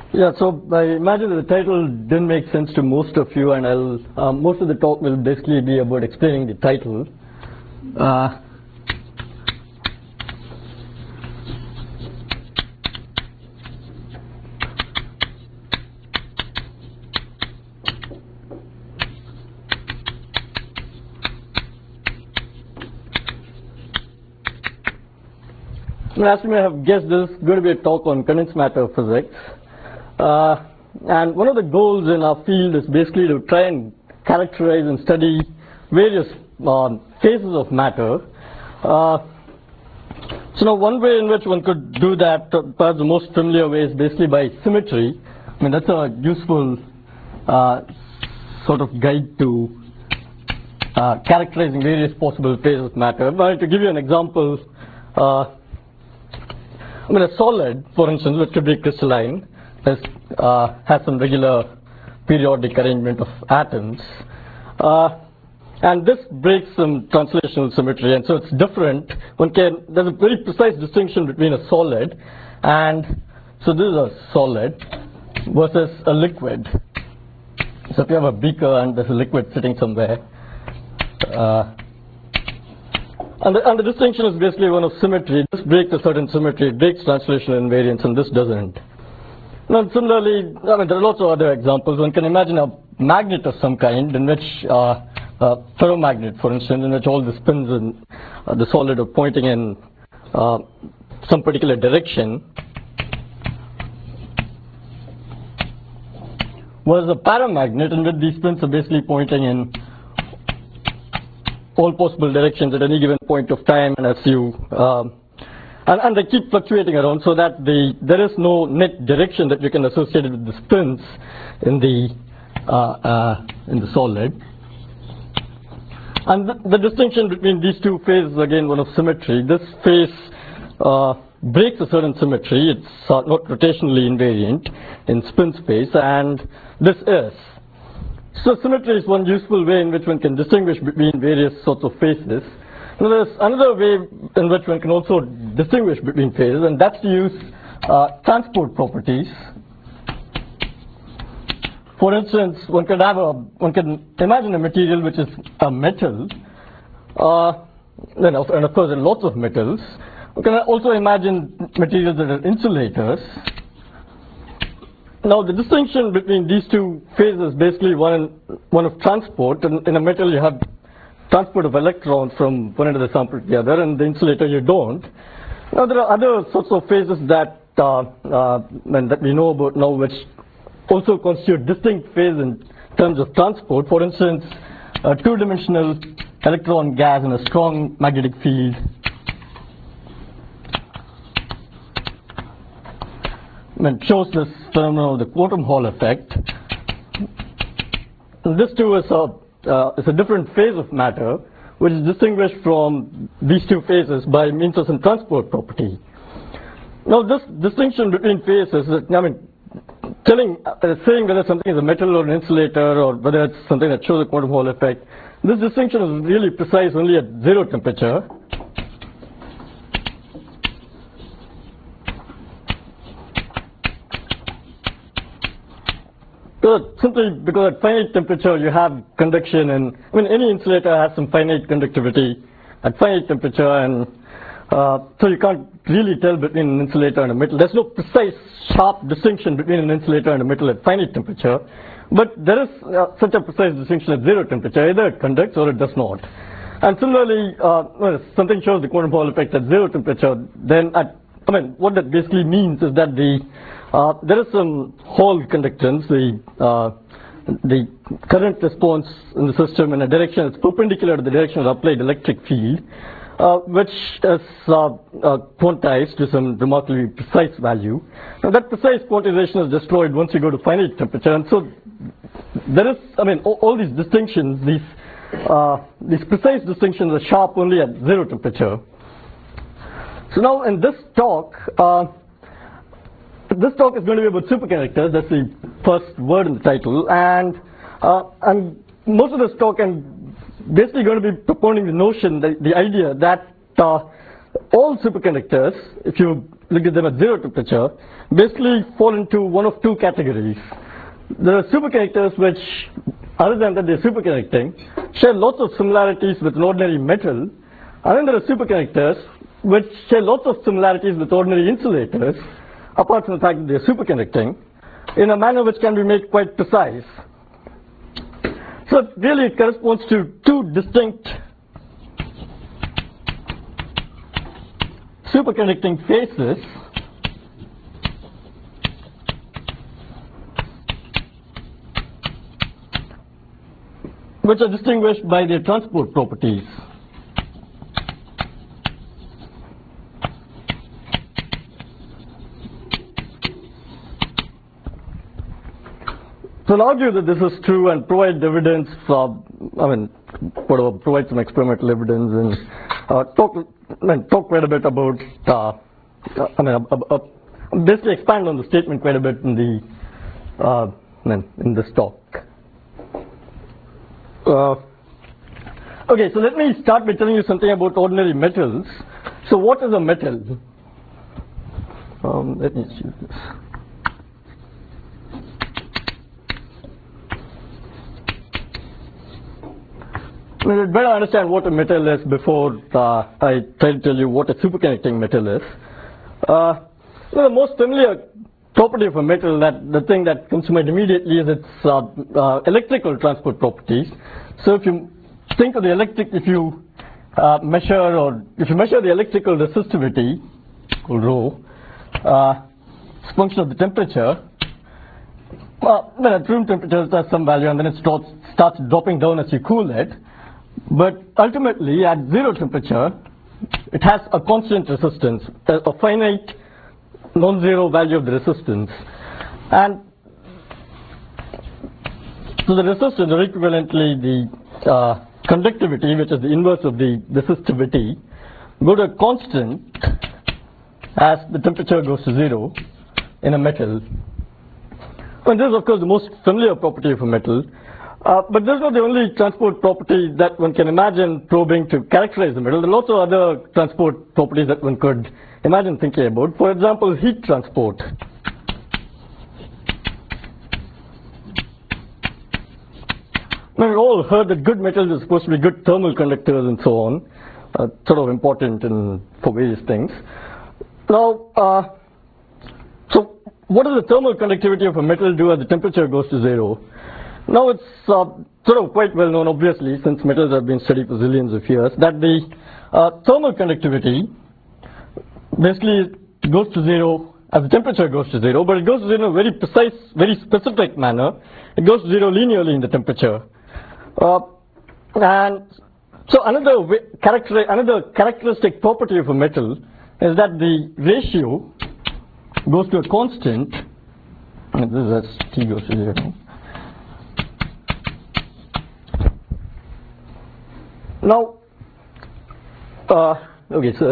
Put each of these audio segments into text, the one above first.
Yeah, so I imagine that the title didn't make sense to most of you, and most of the talk will basically be about explaining the title. As you may have guessed, this is going to be a talk on condensed matter physics. And one of the goals in our field is basically to try and characterize and study various phases of matter. So now one way in which one could do that, perhaps the most familiar way, is basically by symmetry. I mean, that's a useful sort of guide to characterizing various possible phases of matter. But to give you an example, I mean, a solid, for instance, which could be crystalline, has some regular periodic arrangement of atoms. And this breaks some translational symmetry, and so it's different. There's a very precise distinction between a solid and, so this is a solid versus a liquid. So if you have a beaker and there's a liquid sitting somewhere, and the distinction is basically one of symmetry. This breaks a certain symmetry, it breaks translational invariance, and this doesn't. Now, similarly, I mean, there are lots of other examples. One can imagine a magnet of some kind in which, a ferromagnet, for instance, in which all the spins in the solid are pointing in some particular direction. Whereas a paramagnet in which these spins are basically pointing in all possible directions at any given point of time, and as you and they keep fluctuating around, so that there is no net direction that you can associate with the spins in the solid. And the distinction between these two phases is again one of symmetry. This phase breaks a certain symmetry. It's not rotationally invariant in spin space, and this is. So symmetry is one useful way in which one can distinguish between various sorts of phases. Now there's another way in which one can also distinguish between phases, and that's to use transport properties. For instance, one can imagine a material which is a metal, and of course there are lots of metals. We can also imagine materials that are insulators. Now the distinction between these two phases is basically one of transport. In a metal you have transport of electrons from one end of the sample to the other, and the insulator you don't. Now there are other sorts of phases that we know about now, which also constitute distinct phases in terms of transport. For instance, a two-dimensional electron gas in a strong magnetic field. It shows this phenomenon of the quantum Hall effect. And this too is a different phase of matter, which is distinguished from these two phases by means of some transport property. Now, this distinction between phases, saying whether something is a metal or an insulator, or whether it's something that shows the quantum Hall effect, this distinction is really precise only at zero temperature. Simply because at finite temperature you have conduction, and any insulator has some finite conductivity at finite temperature, and so you can't really tell between an insulator and a metal. There's no precise, sharp distinction between an insulator and a metal at finite temperature, but there is such a precise distinction at zero temperature. Either it conducts or it does not. And similarly, if something shows the quantum Hall effect at zero temperature, then what that basically means is that there is some Hall conductance, the current response in the system in a direction that's perpendicular to the direction of the applied electric field, which is quantized to some remarkably precise value. Now that precise quantization is destroyed once you go to finite temperature, and so there is, all these distinctions, these precise distinctions are sharp only at zero temperature. So now in this talk is going to be about superconductors. That's the first word in the title, and most of this talk I'm basically going to be propounding the notion, the idea that all superconductors, if you look at them at zero temperature, basically fall into one of two categories. There are superconductors which, other than that they're superconducting, share lots of similarities with an ordinary metal, and then there are superconductors which share lots of similarities with ordinary insulators, apart from the fact that they're superconducting, in a manner which can be made quite precise. So really it corresponds to two distinct superconducting phases which are distinguished by their transport properties. So I'll argue that this is true and provide evidence for, provide some experimental evidence and talk quite a bit about, basically expand on the statement quite a bit in this talk. Okay, so let me start by telling you something about ordinary metals. So what is a metal? Let me see this. We'd better understand what a metal is before I try to tell you what a superconducting metal is. The most familiar property of a metal, the thing that comes to mind immediately, is its electrical transport properties. So if you think of the if you measure the electrical resistivity, called rho, it's a function of the temperature. When at room temperature it has some value, and then it starts dropping down as you cool it. But ultimately, at zero temperature, it has a constant resistance, a finite non-zero value of the resistance. And so the resistance, or equivalently the conductivity, which is the inverse of the resistivity, go to a constant as the temperature goes to zero in a metal. And this is, of course, the most familiar property of a metal. But this is not the only transport property that one can imagine probing to characterize the metal. There are lots of other transport properties that one could imagine thinking about. For example, heat transport. Now, we've all heard that good metals are supposed to be good thermal conductors and so on, sort of important for various things. Now, so what does the thermal conductivity of a metal do as the temperature goes to zero? Now it's sort of quite well known, obviously, since metals have been studied for zillions of years, that the thermal conductivity basically goes to zero as the temperature goes to zero, but it goes to zero in a very precise, very specific manner. It goes to zero linearly in the temperature. And so another characteristic property of a metal is that the ratio goes to a constant, and this is as T goes to zero. Now, okay, so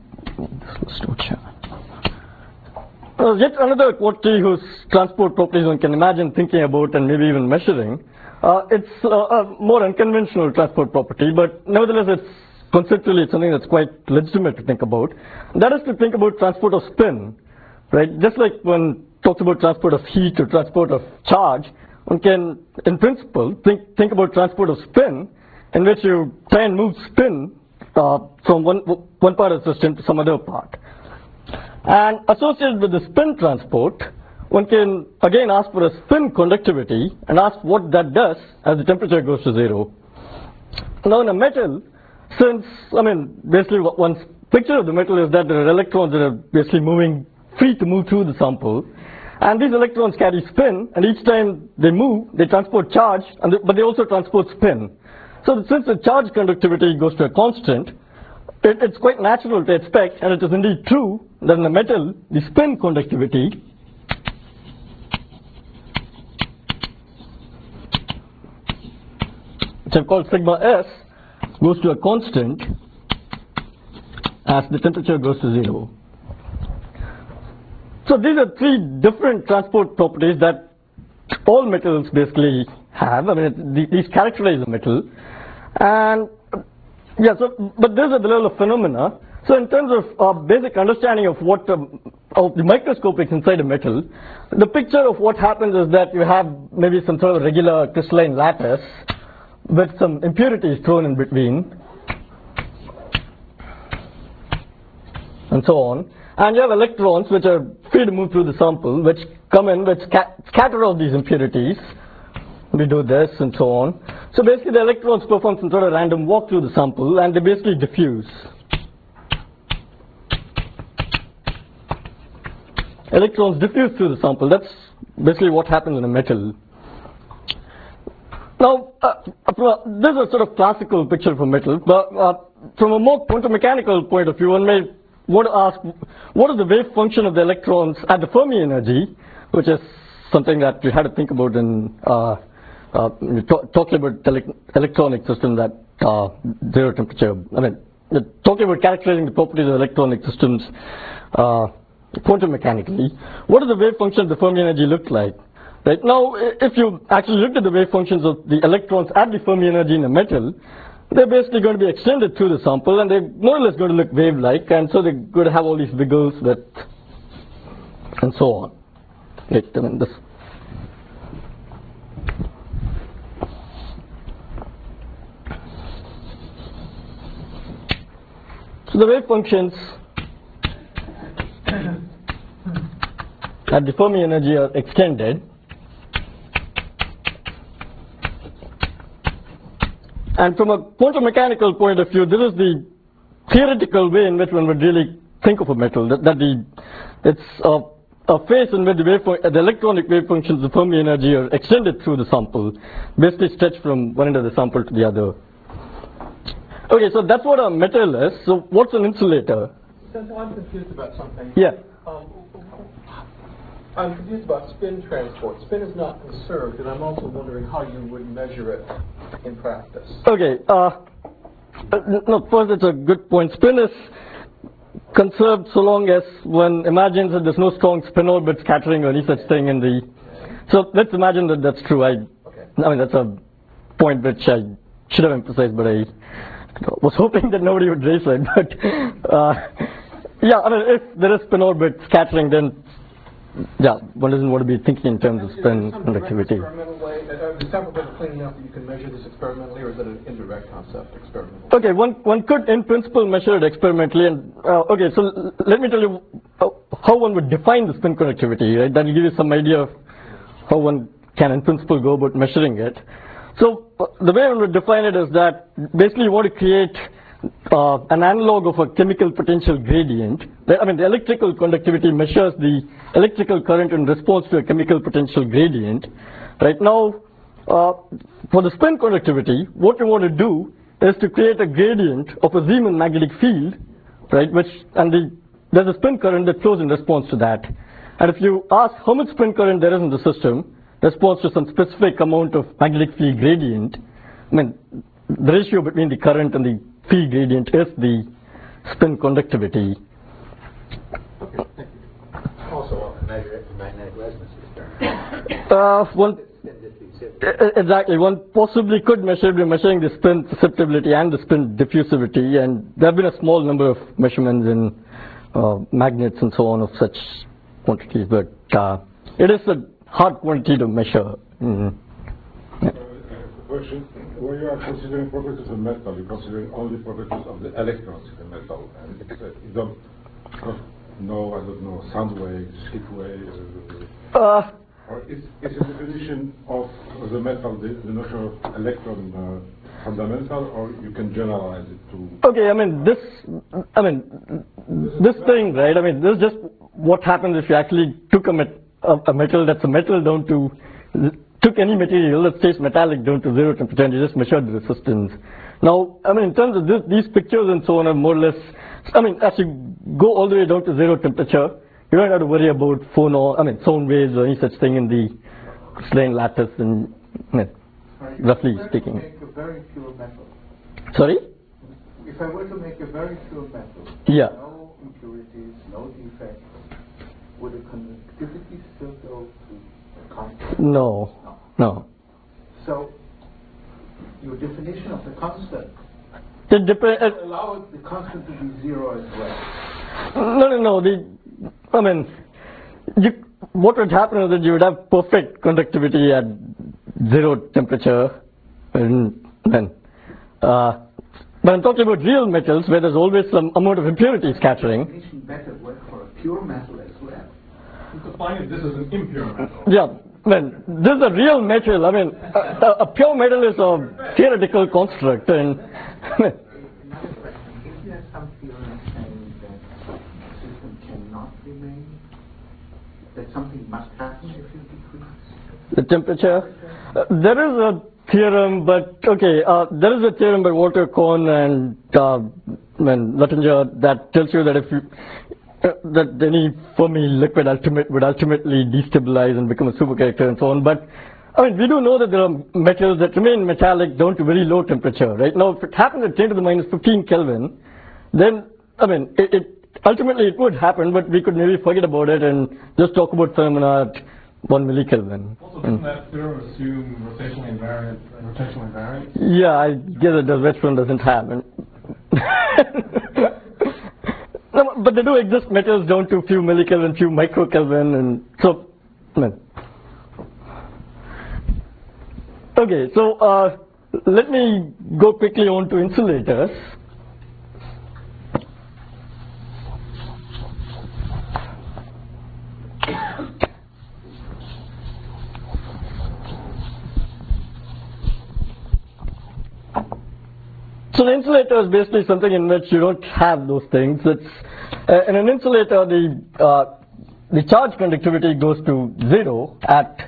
yet another quantity whose transport properties one can imagine thinking about and maybe even measuring. It's a more unconventional transport property, but nevertheless, it's conceptually something that's quite legitimate to think about. That is to think about transport of spin, right? Just like one talks about transport of heat or transport of charge, one can, in principle, think about transport of spin, in which you try and move spin from one part of the system to some other part. And associated with the spin transport, one can again ask for a spin conductivity and ask what that does as the temperature goes to zero. Now in a metal, since, basically one's picture of the metal is that there are electrons that are basically free to move through the sample, and these electrons carry spin, and each time they move, they transport charge, but they also transport spin. So since the charge conductivity goes to a constant, it's quite natural to expect, and it is indeed true, that in a metal, the spin conductivity which I've called sigma s, goes to a constant as the temperature goes to zero. So these are three different transport properties that all metals basically have. These characterize a metal. And yeah, but these are the level of phenomena. So in terms of basic understanding of what of the microscopics inside a metal, the picture of what happens is that you have maybe some sort of regular crystalline lattice with some impurities thrown in between, and so on. And you have electrons which are free to move through the sample, which come in, which scatter all these impurities. We do this and so on. So basically the electrons perform some sort of random walk through the sample and they basically diffuse. Electrons diffuse through the sample. That's basically what happens in a metal. Now, this is a sort of classical picture for metal, but from a more quantum mechanical point of view, one may want to ask, what is the wave function of the electrons at the Fermi energy, which is something that we had to think about in talking about electronic systems at zero temperature. I mean, talking about characterizing the properties of electronic systems quantum mechanically. What does the wave function of the Fermi energy look like? Right now, if you actually looked at the wave functions of the electrons at the Fermi energy in a metal, they're basically going to be extended through the sample, and they're more or less going to look wave-like, and so they're going to have all these wiggles with, and so on. Right, I mean, this. So the wave functions at the Fermi energy are extended. And from a quantum mechanical point of view, this is the theoretical way in which one would really think of a metal. It's a phase in which the electronic wave functions of the Fermi energy are extended through the sample, basically stretched from one end of the sample to the other. Okay, so that's what a metal is. So what's an insulator? I'm confused about something. Yeah. I'm confused about spin transport. Spin is not conserved, and I'm also wondering how you would measure it in practice. Okay. No, first it's a good point. Spin is conserved so long as one imagines that there's no strong spin orbit scattering or any such thing in the. So let's imagine that that's true. I mean that's a point which I should have emphasized, but I was hoping that nobody would raise it. But yeah, I mean if there is spin orbit scattering, then yeah, one doesn't want to be thinking in terms of spin conductivity. Experimental way, is sample clean enough that you can measure this experimentally, or is it an indirect concept experimentally? Okay, one could in principle measure it experimentally, and okay, so let me tell you how one would define the spin conductivity, right? That will give you some idea of how one can in principle go about measuring it. So the way one would define it is that basically you want to create an analog of a chemical potential gradient. I mean, the electrical conductivity measures the electrical current in response to a chemical potential gradient. Right now, for the spin conductivity, what we want to do is to create a gradient of a Zeeman magnetic field, right? There's a spin current that flows in response to that. And if you ask how much spin current there is in the system, responds to some specific amount of magnetic field gradient, I mean, the ratio between the current and the field gradient is the spin conductivity. Okay, thank you. Also, measure it in magnetic resonance experiment. Exactly. One possibly could measure by measuring the spin susceptibility and the spin diffusivity, and there have been a small number of measurements in magnets and so on of such quantities, but it is a hard quantity to measure. Question. When you are considering properties of metal, you're considering only properties of the electrons in the metal. And you don't know, I don't know, sound waves, heat waves. Or is the definition of the metal the notion of electron fundamental, or you can generalize it to? Okay, this thing, right? I mean, this is just what happens if you actually took a metal that's a metal down to. Took any material that stays metallic down to zero temperature and you just measured the resistance. Now, I mean, in terms of these pictures and so on are more or less, I mean, as you go all the way down to zero temperature, you don't have to worry about sound waves or any such thing in the crystalline lattice, and roughly speaking. If I were to make a very pure metal. Sorry? If I were to make a very pure metal, yeah. No impurities, no defects, would the conductivity still go to constant? No. So, your definition of the constant Allow the constant to be zero as well. No. What would happen is that you would have perfect conductivity at zero temperature, but I'm talking about real metals where there's always some amount of impurity scattering. Better work for a pure metal as well. Define it, this is an impure metal. Yeah, this is a real metal. A pure metal is a theoretical construct, and If you have some theorem saying that the system cannot remain, that something must happen if you decrease the temperature. There is a theorem, but there is a theorem by Walter Kohn and Luttinger that tells you that if you that any Fermi liquid would ultimately destabilize and become a supercharacter and so on. But we do know that there are metals that remain metallic down to very low temperature. Right now, if it happens at 10 to the minus 15 Kelvin, then ultimately it would happen, but we could maybe forget about it and just talk about phenomena at 1 millikelvin. Also, doesn't that theorem assume rotationally invariant? Yeah, I guess it does. Whetstone doesn't have. No, but there do exist metals down to a few millikelvin, few microkelvin, and so. Okay, so let me go quickly on to insulators. So the insulator is basically something in which you don't have those things. It's in an insulator, the charge conductivity goes to 0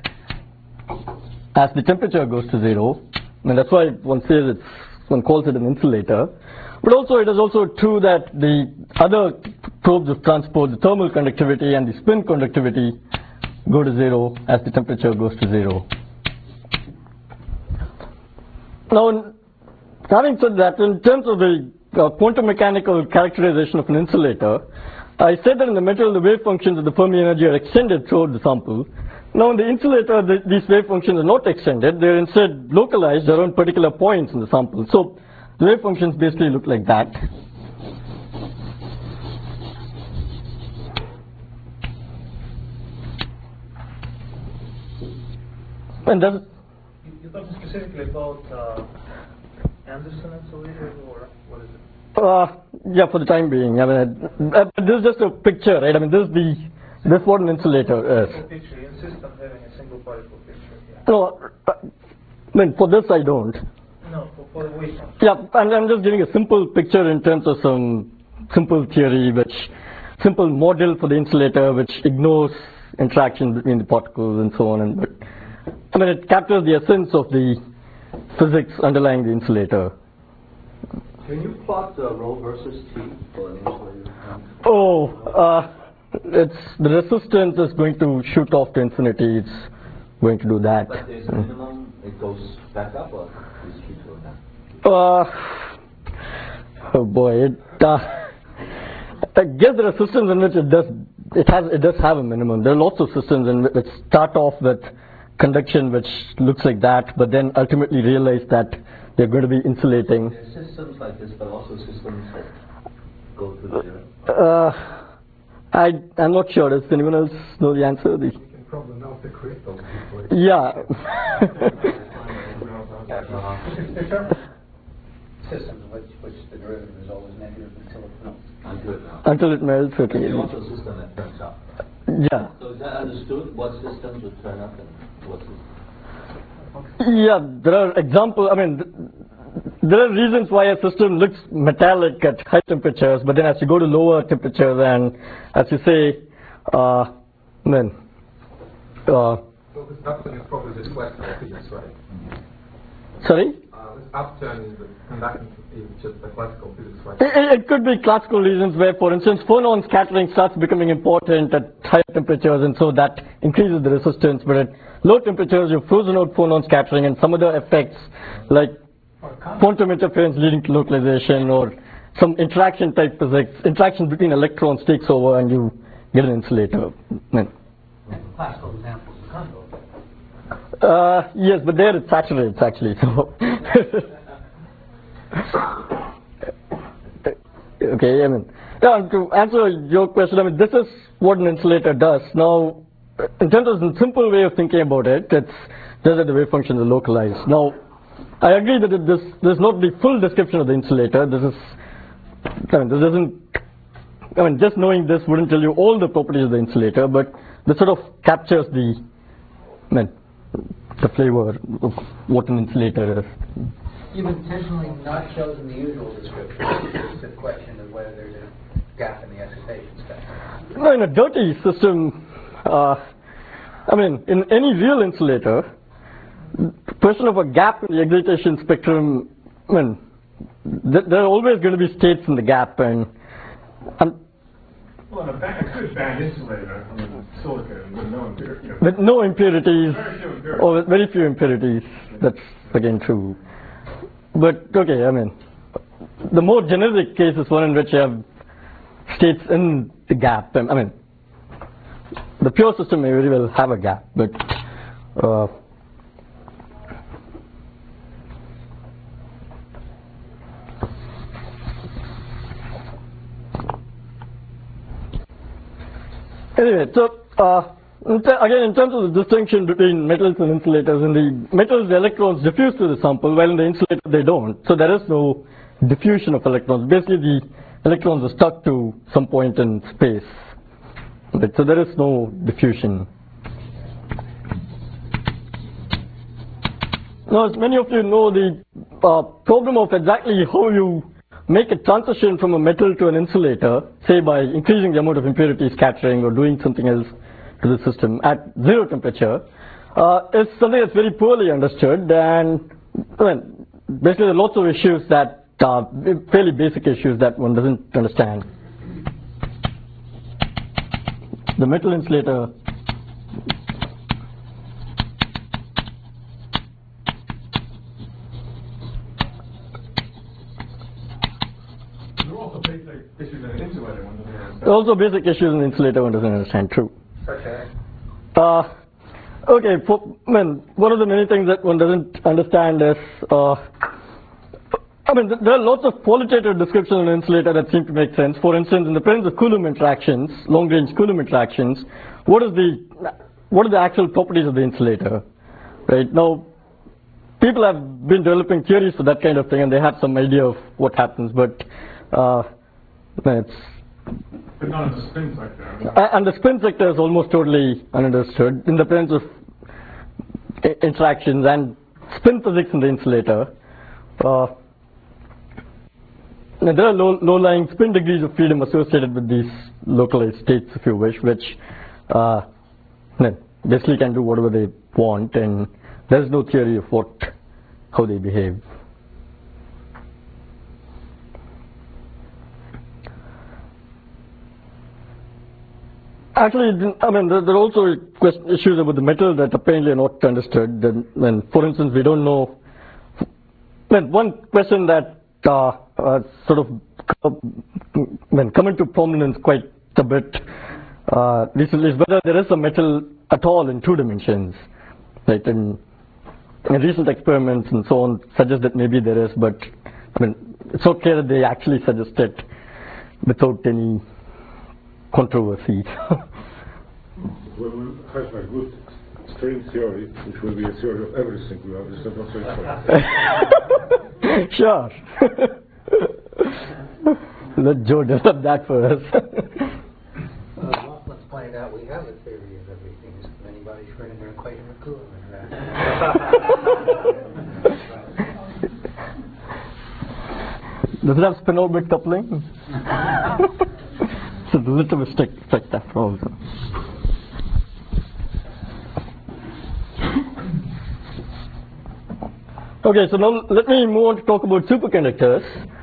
as the temperature goes to 0, and that's why one calls it an insulator. But also, it is also true that the other probes of transport, the thermal conductivity and the spin conductivity, go to 0 as the temperature goes to 0. Now, having said that, in terms of the quantum mechanical characterization of an insulator, I said that in the metal, the wave functions of the Fermi energy are extended throughout the sample. Now, in the insulator, these wave functions are not extended. They're instead localized around particular points in the sample. So, the wave functions basically look like that. And that's... You're talking specifically about Anderson insulator, or what is it? Yeah, for the time being. This is just a picture, right? This is what an insulator is. Picture. You insist on having a single particle picture. Yeah. No, for this I don't. No, for the wave function. Yeah, and I'm just giving a simple picture in terms of some simple theory, simple model for the insulator, which ignores interaction between the particles and so on. But it captures the essence of the physics underlying the insulator. Can you plot the rho versus T for an insulator? The resistance is going to shoot off to infinity. It's going to do that. But there's a minimum, it goes back up, or is it keep going down? Oh boy, I guess there are systems in which it does have a minimum. There are lots of systems which start off with conduction which looks like that, but then ultimately realize that they're going to be insulating. There are systems like this, but also systems that go to zero. I'm not sure. Does anyone else know the answer? You can probably melt the crystal. Yeah. Systems which the derivative is always negative until it melts. Until it melts, okay. There's also a system that turns up. Yeah. So is that understood? What systems would turn up and what systems? Yeah, there are examples. There are reasons why a system looks metallic at high temperatures, but then as you go to lower temperatures and as you say, So this upturn is probably this classical physics, right? Sorry? This upturn is the conductance is just the classical physics, right? It could be classical reasons where, for instance, phonon scattering starts becoming important at higher temperatures, and so that increases the resistance. But at low temperatures, you've frozen out phonon scattering, and some other effects like quantum interference leading to localization or some interaction type physics, interaction between electrons takes over, and you get an insulator. Classical examples of Kondo. Yes, but there it saturates actually. So Okay, I mean, yeah, to answer your question, I mean, this is what an insulator does. Now, in terms of the simple way of thinking about it, it's just that the wave functions are localized. Now, I agree that this is not the full description of the insulator. This is, I mean, this doesn't, I mean, just knowing this wouldn't tell you all the properties of the insulator, but this sort of captures the, I mean, the flavor of what an insulator is. You've intentionally not chosen the usual description. It's a question of whether there's a gap in the excitation spectrum. No, in a dirty system, I mean, in any real insulator, the question of a gap in the excitation spectrum, I mean, there are always going to be states in the gap, and well, a good band insulator, I mean, silicon with no impurities. With no impurities, Very few impurities. or with very few impurities. That's again true. But okay, I mean, the more generic case is one in which you have states in the gap. I mean, the pure system may very well have a gap, but anyway, so again, in terms of the distinction between metals and insulators, in the metals the electrons diffuse to the sample, while in the insulator they don't. So there is no diffusion of electrons. Basically, the electrons are stuck to some point in space. Right, so there is no diffusion. Now, as many of you know, the problem of exactly how you make a transition from a metal to an insulator, say by increasing the amount of impurity scattering or doing something else to the system at zero temperature, is something that's very poorly understood, and well, basically there are lots of issues that fairly basic issues that one doesn't understand. The metal insulator There are also basic issues in an insulator one doesn't understand. there are also basic issues in the insulator one doesn't understand. True. Such as? Okay, one of the many things that one doesn't understand is, I mean, there are lots of qualitative descriptions of an insulator that seem to make sense. For instance, in the presence of Coulomb interactions, long-range Coulomb interactions, what are the actual properties of the insulator? Right now, people have been developing theories for that kind of thing, and they have some idea of what happens, but it's. But not in the spin sector. And the spin sector is almost totally ununderstood in the presence of interactions and spin physics in the insulator. There are low-lying spin degrees of freedom associated with these localized states, if you wish, which basically can do whatever they want, and there's no theory of how they behave. Actually, I mean, there are also issues about the metal that apparently are not understood. For instance, we don't know. One question that sort of come into prominence quite a bit recently is whether there is a metal at all in 2 dimensions. Right? And recent experiments and so on suggest that maybe there is, but I mean, it's not clear that they actually suggest it without any controversy. We will have a good string theory, which will be a theory of everything. We are just not so Sure. Let Joe develop that for us. Well, let's find out we have a theory of everything. Is anybody shredding their equation of Coulomb Does it have spin-orbit coupling? It's a relativistic effect after all. Okay, so now let me move on to talk about superconductors.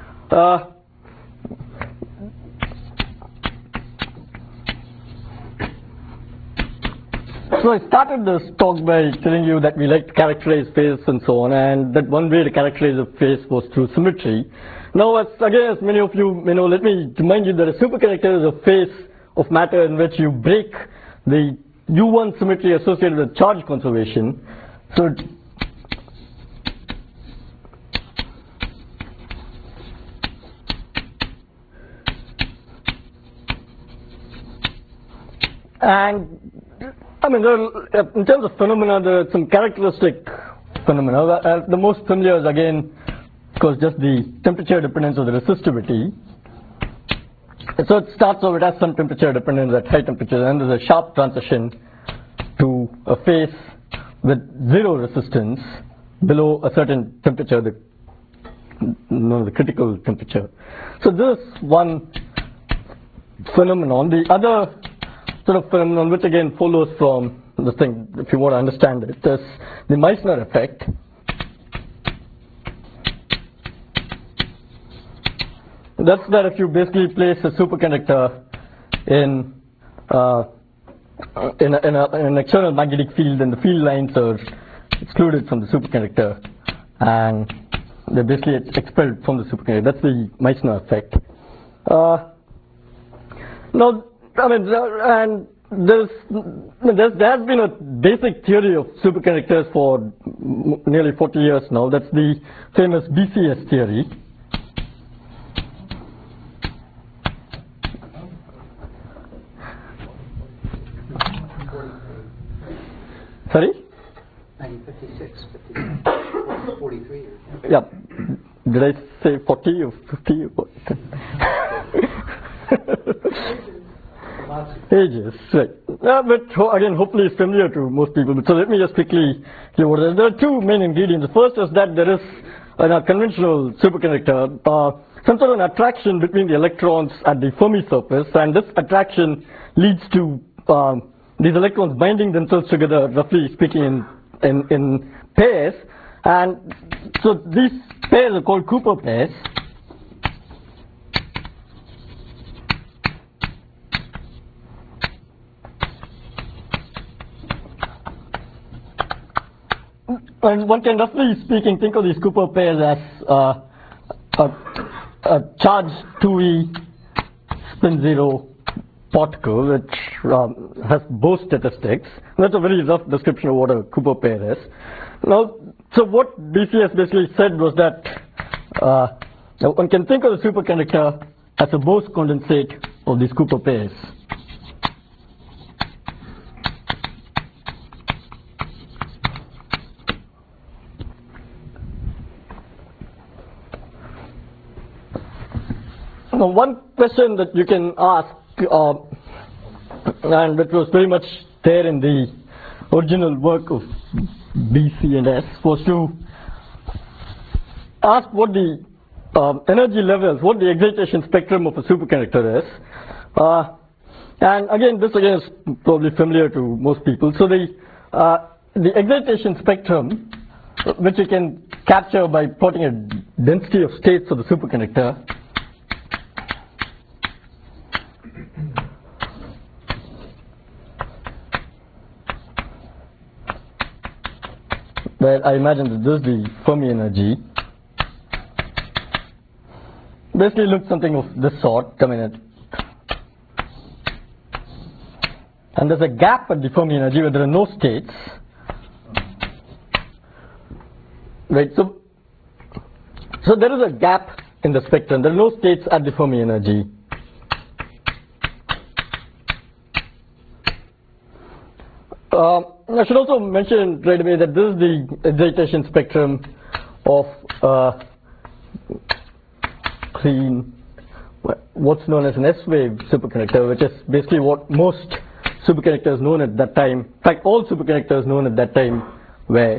So I started this talk by telling you that we like to characterize phase and so on, and that one way to characterize a phase was through symmetry. Now, as many of you may know, let me remind you that a superconductor is a phase of matter in which you break the U1 symmetry associated with charge conservation. So And I mean, in terms of phenomena, there are some characteristic phenomena. The most familiar is, again, of course, just the temperature dependence of the resistivity. So it starts off, it has some temperature dependence at high temperature, and there's a sharp transition to a phase with zero resistance below a certain temperature, the critical temperature. So this is one phenomenon. The other sort of phenomenon, which again follows from this thing, if you want to understand it, is the Meissner effect. That's that if you basically place a superconductor in an external magnetic field, and the field lines are excluded from the superconductor, and they're basically expelled from the superconductor. That's the Meissner effect. Now, I mean, and there has been a basic theory of superconductors for nearly 40 years now. That's the famous BCS theory. Sorry? 1956, 43 years. Yeah. Did I say 40 or 50? Ages, right. But again, hopefully it's familiar to most people. So let me just quickly clear what it is. There are two main ingredients. The first is that there is, in a conventional superconductor, some sort of an attraction between the electrons at the Fermi surface, and this attraction leads to these electrons binding themselves together, roughly speaking, in pairs. And so these pairs are called Cooper pairs. And one can, roughly speaking, think of these Cooper pairs as a charged 2e spin 0 particle, which has Bose statistics. And that's a very rough description of what a Cooper pair is. Now, so what BCS basically said was that one can think of the superconductor as a Bose condensate of these Cooper pairs. Now, one question that you can ask, and which was very much there in the original work of BC and S, was to ask what the energy levels, what the excitation spectrum of a superconductor is. And again, this again is probably familiar to most people. So the excitation spectrum, which you can capture by plotting a density of states of the superconductor, where I imagine that this is the Fermi energy. Basically looks something of this sort. I mean, and there's a gap at the Fermi energy where there are no states. Right, so there is a gap in the spectrum. There are no states at the Fermi energy. I should also mention right away that this is the excitation spectrum of clean, what's known as an S-wave superconductor, which is basically what most superconductors known at that time, in fact all superconductors known at that time were.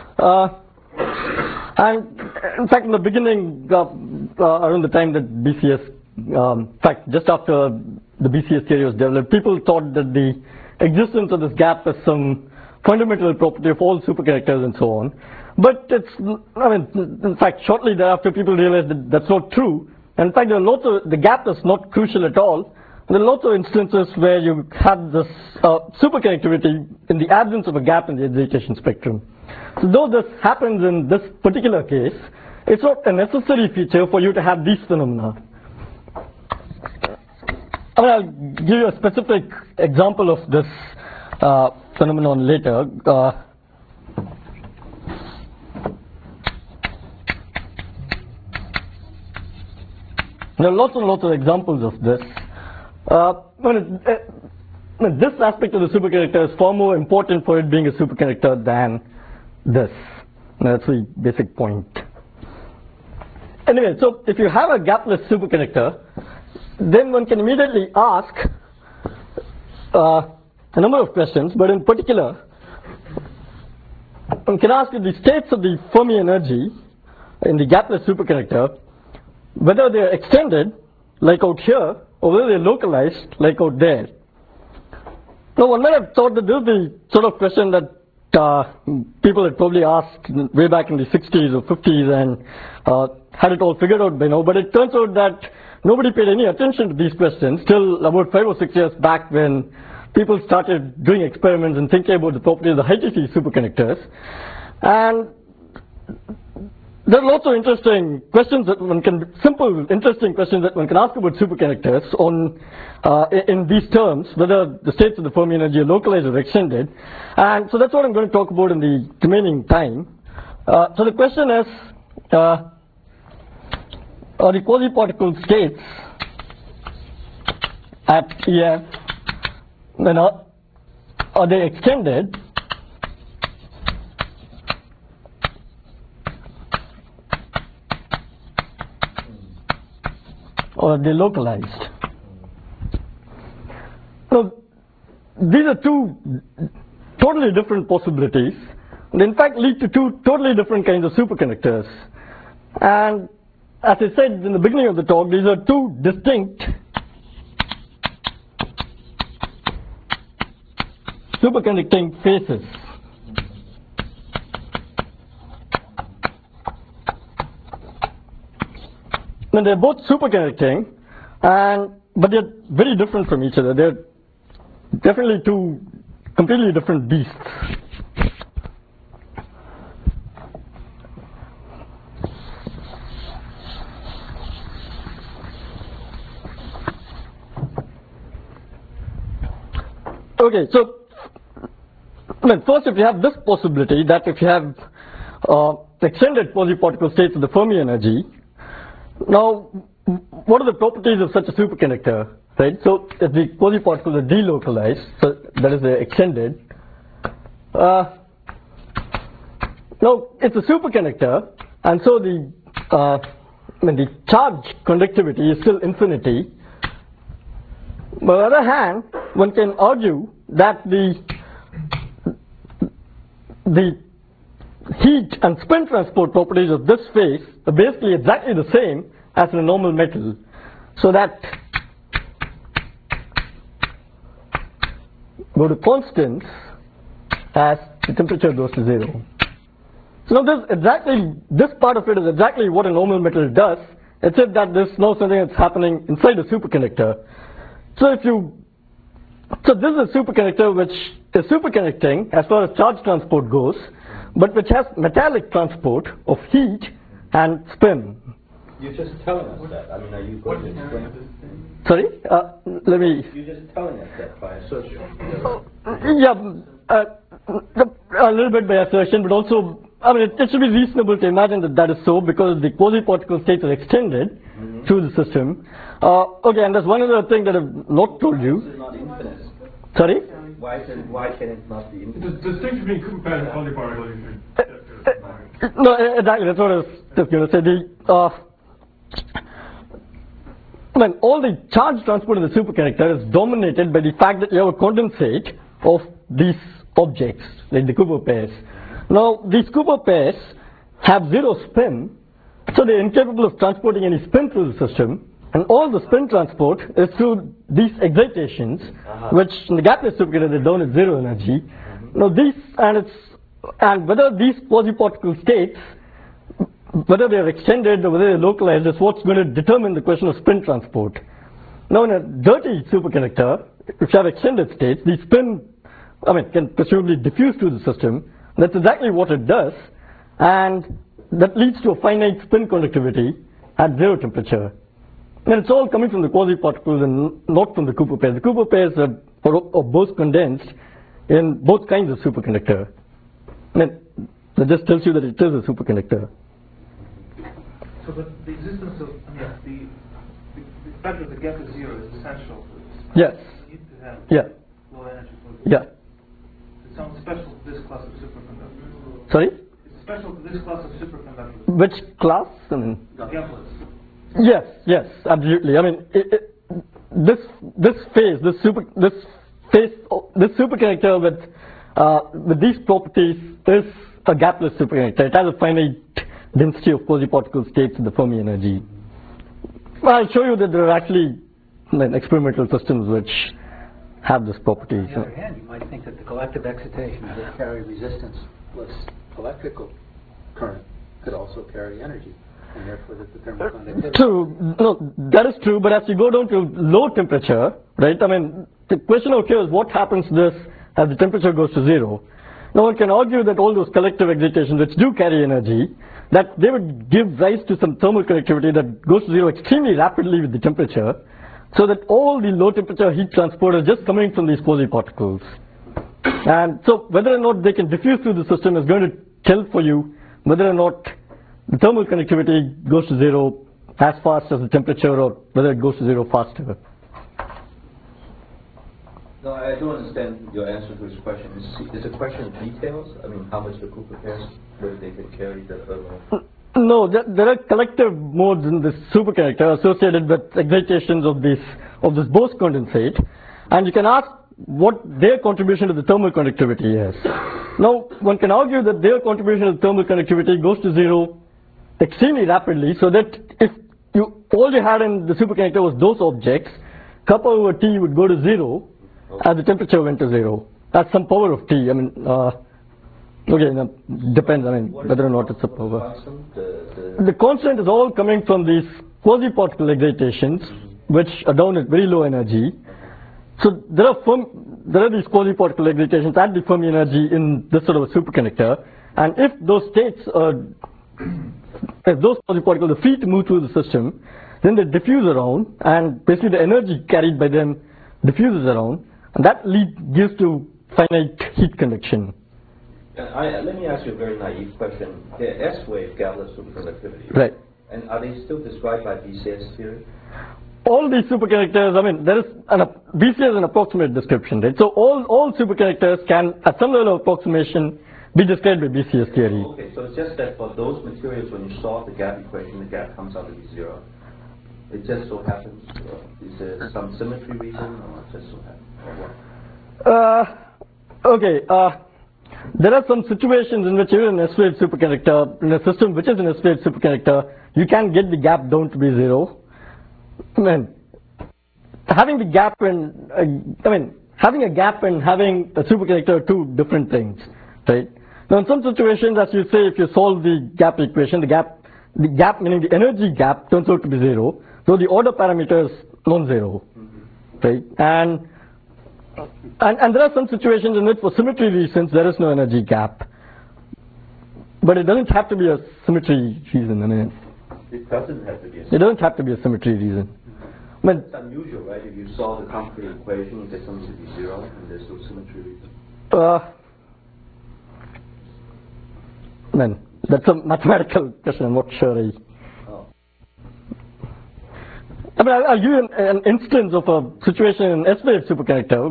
And in fact in the beginning, around the time that BCS, in fact just after the BCS theory was developed, people thought that the existence of this gap is some fundamental property of all superconductors and so on. But it's, I mean, in fact, shortly thereafter, people realized that that's not true. And in fact, there are lots of, the gap is not crucial at all. There are lots of instances where you have this superconductivity in the absence of a gap in the excitation spectrum. So though this happens in this particular case, it's not a necessary feature for you to have these phenomena. I mean, I'll give you a specific example of this phenomenon later. There are lots and lots of examples of this. this aspect of the superconductor is far more important for it being a superconductor than this. That's the basic point. Anyway, so if you have a gapless superconductor, then one can immediately ask a number of questions, but in particular, one can ask if the states of the Fermi energy in the gapless superconductor, whether they are extended, like out here, or whether they are localized, like out there. Now, one might have thought that this is the sort of question that people had probably asked way back in the 60s or 50s and had it all figured out by now, but it turns out that nobody paid any attention to these questions till about 5 or 6 years back when people started doing experiments and thinking about the properties of the high-density superconductors. And there are lots of interesting questions that one can, simple, interesting questions that one can ask about superconductors on, in these terms, whether the states of the Fermi energy are localized or extended. And so that's what I'm going to talk about in the remaining time. So the question is, are the quasi-particle states at EF, then are they extended or are they localized? Now, these are two totally different possibilities, and in fact lead to two totally different kinds of superconductors. And as I said in the beginning of the talk, these are two distinct superconducting phases. And they're both superconducting, but they're very different from each other. They're definitely two completely different beasts. Okay, so first, if you have this possibility that if you have extended quasi-particle states of the Fermi energy, now what are the properties of such a superconductor, right? So if the quasi-particles are delocalized, so that is they're extended. Now it's a superconductor, and so the charge conductivity is still infinity. But on the other hand, one can argue that the heat and spin transport properties of this phase are basically exactly the same as in a normal metal, so that go to constants as the temperature goes to 0. So now this part of it is exactly what a normal metal does, except that there's now something that's happening inside a superconductor. So this is a superconductor which is superconducting as far as charge transport goes, but which has metallic transport of heat and spin. You're just telling us that. I mean, are you going to explain? Sorry? Let me... You're just telling us that by assertion. A little bit by assertion, but also, I mean, it should be reasonable to imagine that that is so because the quasi-particle states are extended through the system. Okay, and there's one other thing that I've not told you. This is not infinite. Sorry? Why can it not be infinite? The distinction between Cooper and quasi-particle No, exactly, that's what I was just going to say. When all the charge transport in the superconductor is dominated by the fact that you have a condensate of these objects, like the Cooper pairs. Now, these Cooper pairs have zero spin, so they're incapable of transporting any spin through the system, and all the spin transport is through these excitations, which in the gapless superconductor are down at zero energy. Now, and whether these quasi-particle states, whether they are extended or whether they are localized, is what's going to determine the question of spin transport. Now, in a dirty superconductor, if you have extended states, the spin, can presumably diffuse through the system. That's exactly what it does, and that leads to a finite spin conductivity at zero temperature. And it's all coming from the quasi-particles and not from the Cooper pairs. The Cooper pairs are both condensed in both kinds of superconductor. That just tells you that it is a superconductor. So, but the existence of, the fact that the gap is zero is essential for this. Yes. You need to have. Yeah. low energy fuzzy. Yeah. It sounds special to this class of superconductors. Sorry? It's special to this class of superconductors. Which class? I mean, Gapless. yes, absolutely. I mean, this superconductor with these properties is a gapless superconductor. It has a finite density of quasi-particle states in the Fermi energy. Well, I'll show you that there are actually experimental systems which have this property. On the other hand, you might think that the collective excitations that carry resistance plus electrical current could also carry energy, and therefore that the thermal conductivity. True. No, that is true. But as you go down to low temperature, right? I mean, the question over here is what happens to this as the temperature goes to zero. Now one can argue that all those collective excitations which do carry energy, that they would give rise to some thermal conductivity that goes to zero extremely rapidly with the temperature, so that all the low temperature heat transport is just coming from these quasi-particles. And so whether or not they can diffuse through the system is going to tell for you whether or not the thermal conductivity goes to zero as fast as the temperature or whether it goes to zero faster. No, I don't understand your answer to this question. Is it a question of details? I mean, how much the Cooper pairs, whether they can carry the thermal? No, there are collective modes in this superconductor associated with excitations of this Bose condensate, and you can ask what their contribution to the thermal conductivity is. Now, one can argue that their contribution to the thermal conductivity goes to zero extremely rapidly, so that if all you had in the superconductor was those objects, kappa over T would go to zero as the temperature went to zero. That's some power of T. I mean, okay, no, depends. I mean, whether or not it's a power. The constant is all coming from these quasi-particle excitations, which are down at very low energy. So there are these quasi-particle excitations at the Fermi energy in this sort of a superconductor, and if those states are, if those quasi-particles are free to move through the system, then they diffuse around, and basically the energy carried by them diffuses around, and that gives to finite heat conduction. Let me ask you a very naive question. The S-wave gapless superconductivity. Right. And are they still described by BCS theory? All these superconductors, I mean, there is BCS is an approximate description, right? So all superconductors can, at some level of approximation, be described by BCS theory. Okay, so it's just that for those materials, when you solve the gap equation, the gap comes out to be zero. It just so happens. Is there some symmetry reason, or it just so happens, or what? Okay. There are some situations in which even an S-wave superconductor, in a system which is an S-wave superconductor, you can get the gap down to be zero. I mean, having the gap and having a gap and having a superconductor are two different things, right? Now, in some situations, as you say, if you solve the gap equation, the gap meaning the energy gap turns out to be zero, so the order parameter is non-zero, right? And there are some situations in which, for symmetry reasons, there is no energy gap, but it doesn't have to be a symmetry reason. I mean, it doesn't have to be. It doesn't have to be a symmetry reason. I mean, it's unusual, right? If you solve the concrete equation, you get something to be zero, and there's no symmetry reason. Man, that's a mathematical question. I'm not sure. I mean, I'll give you an instance of a situation in S-wave superconductor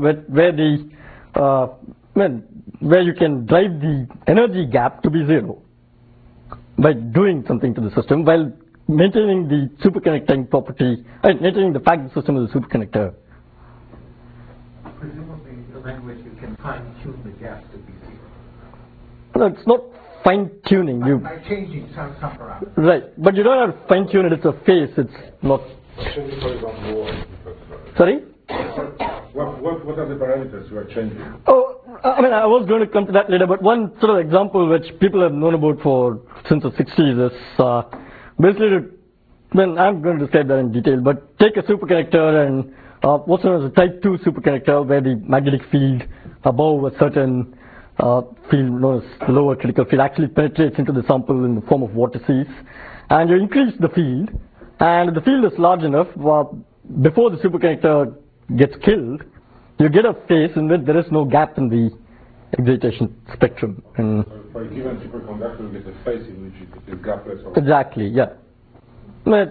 where you can drive the energy gap to be zero by doing something to the system while maintaining the superconducting property, maintaining the fact the system is a superconductor. Presumably, in which you can fine-tune the gap to be zero. No, it's not fine-tuning. By changing some parameters. Right, but you don't have to fine-tune it. It's a phase. It's not. Sorry? What are the parameters you are changing? Oh, I mean, I was going to come to that later, but one sort of example which people have known about since the 60s is basically, I'm going to describe that in detail, but take a superconductor and what's known as a type 2 superconductor where the magnetic field above a certain field known as lower critical field actually penetrates into the sample in the form of vortices, and you increase the field, and if the field is large enough, before the superconductor gets killed, you get a phase in which there is no gap in the excitation spectrum. And so for a given superconductor, you get a phase in which it is gapless. Exactly, yeah. I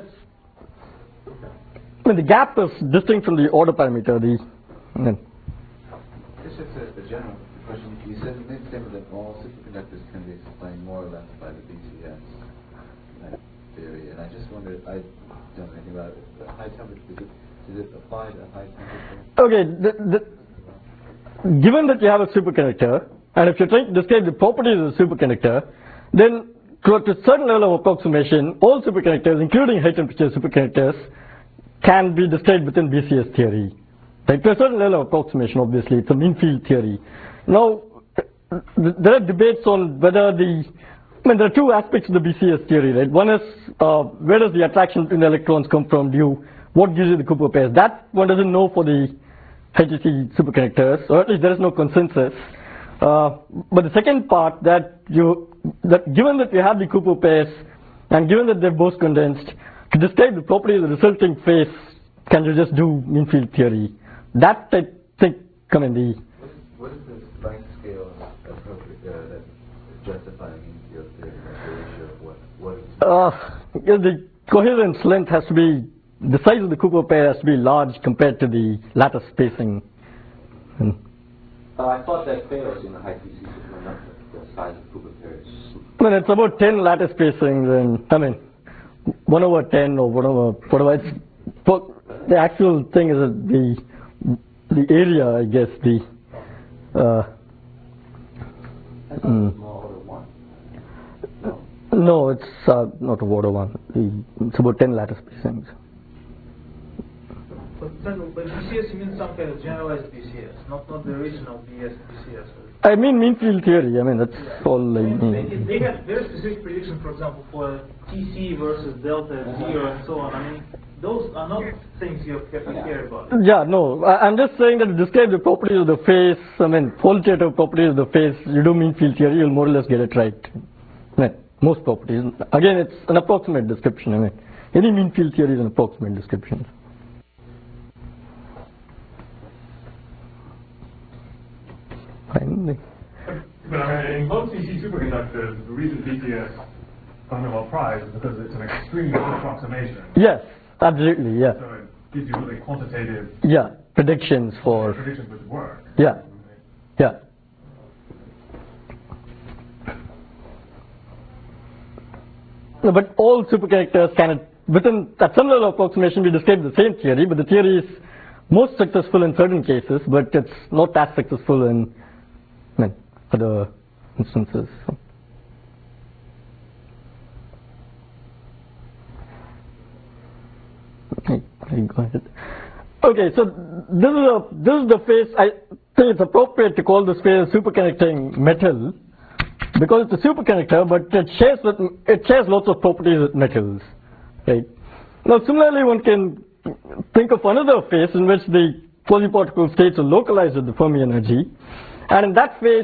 mean, the gap is distinct from the order parameter. just a general question. You said in the statement that all superconductors can be explained more or less by the BCS theory, and I just wondered, I don't know anything about it. The high temperature, does it apply to high temperature? Okay, given that you have a superconductor, and if you're trying to describe the properties of the superconductor, then to a certain level of approximation, all superconductors, including high temperature superconductors, can be described within BCS theory. Right? To a certain level of approximation, obviously, it's a mean field theory. Now, there are debates on whether there are two aspects of the BCS theory, right? One is, where does the attraction between the electrons come from? What gives you the Cooper pairs? That one doesn't know for the HTC superconductors, or at least there is no consensus. But the second part, that given that we have the Cooper pairs, and given that they're both condensed, to describe the properties of the resulting phase, can you just do mean field theory? That, I think, come in the... What is this Planck scale appropriate that justifying mean field theory? Like the ratio of what is... the coherence length has to be, the size of the Cooper pair has to be large compared to the lattice spacing. I thought that fails in the high TC superconductor, the size of Cooper pairs. When it's about 10 lattice spacings, and 1 over 10 or whatever. The actual thing is the area, I guess. I thought it was more order 1. No, it's not a order 1. It's about 10 lattice spacings. But BCS, you mean some kind of generalized BCS, not the original BCS. I mean mean field theory. That's all I mean. They have very specific predictions, for example, for TC versus delta 0 and so on. Those are not things you have to care about. Yeah, no. I'm just saying that to describe the properties of the phase, qualitative properties of the phase, you do mean field theory, you'll more or less get it right. Most properties. Again, it's an approximate description. Any mean field theory is an approximate description. Fine. But in both TC superconductors, the reason BCS won the Nobel Prize is because it's an extremely good approximation. Yes, absolutely, yeah. So it gives you really quantitative predictions for... predictions which work. Yeah, yeah. No, but all superconductors can, at some level of approximation, we describe the same theory, but the theory is most successful in certain cases, but it's not as successful in other instances. Okay, go ahead. Okay, so this is the phase. I think it's appropriate to call this phase superconducting metal because it's a superconductor, but it shares lots of properties with metals. Right. Now, similarly, one can think of another phase in which the quasi-particle states are localized at the Fermi energy, and in that phase,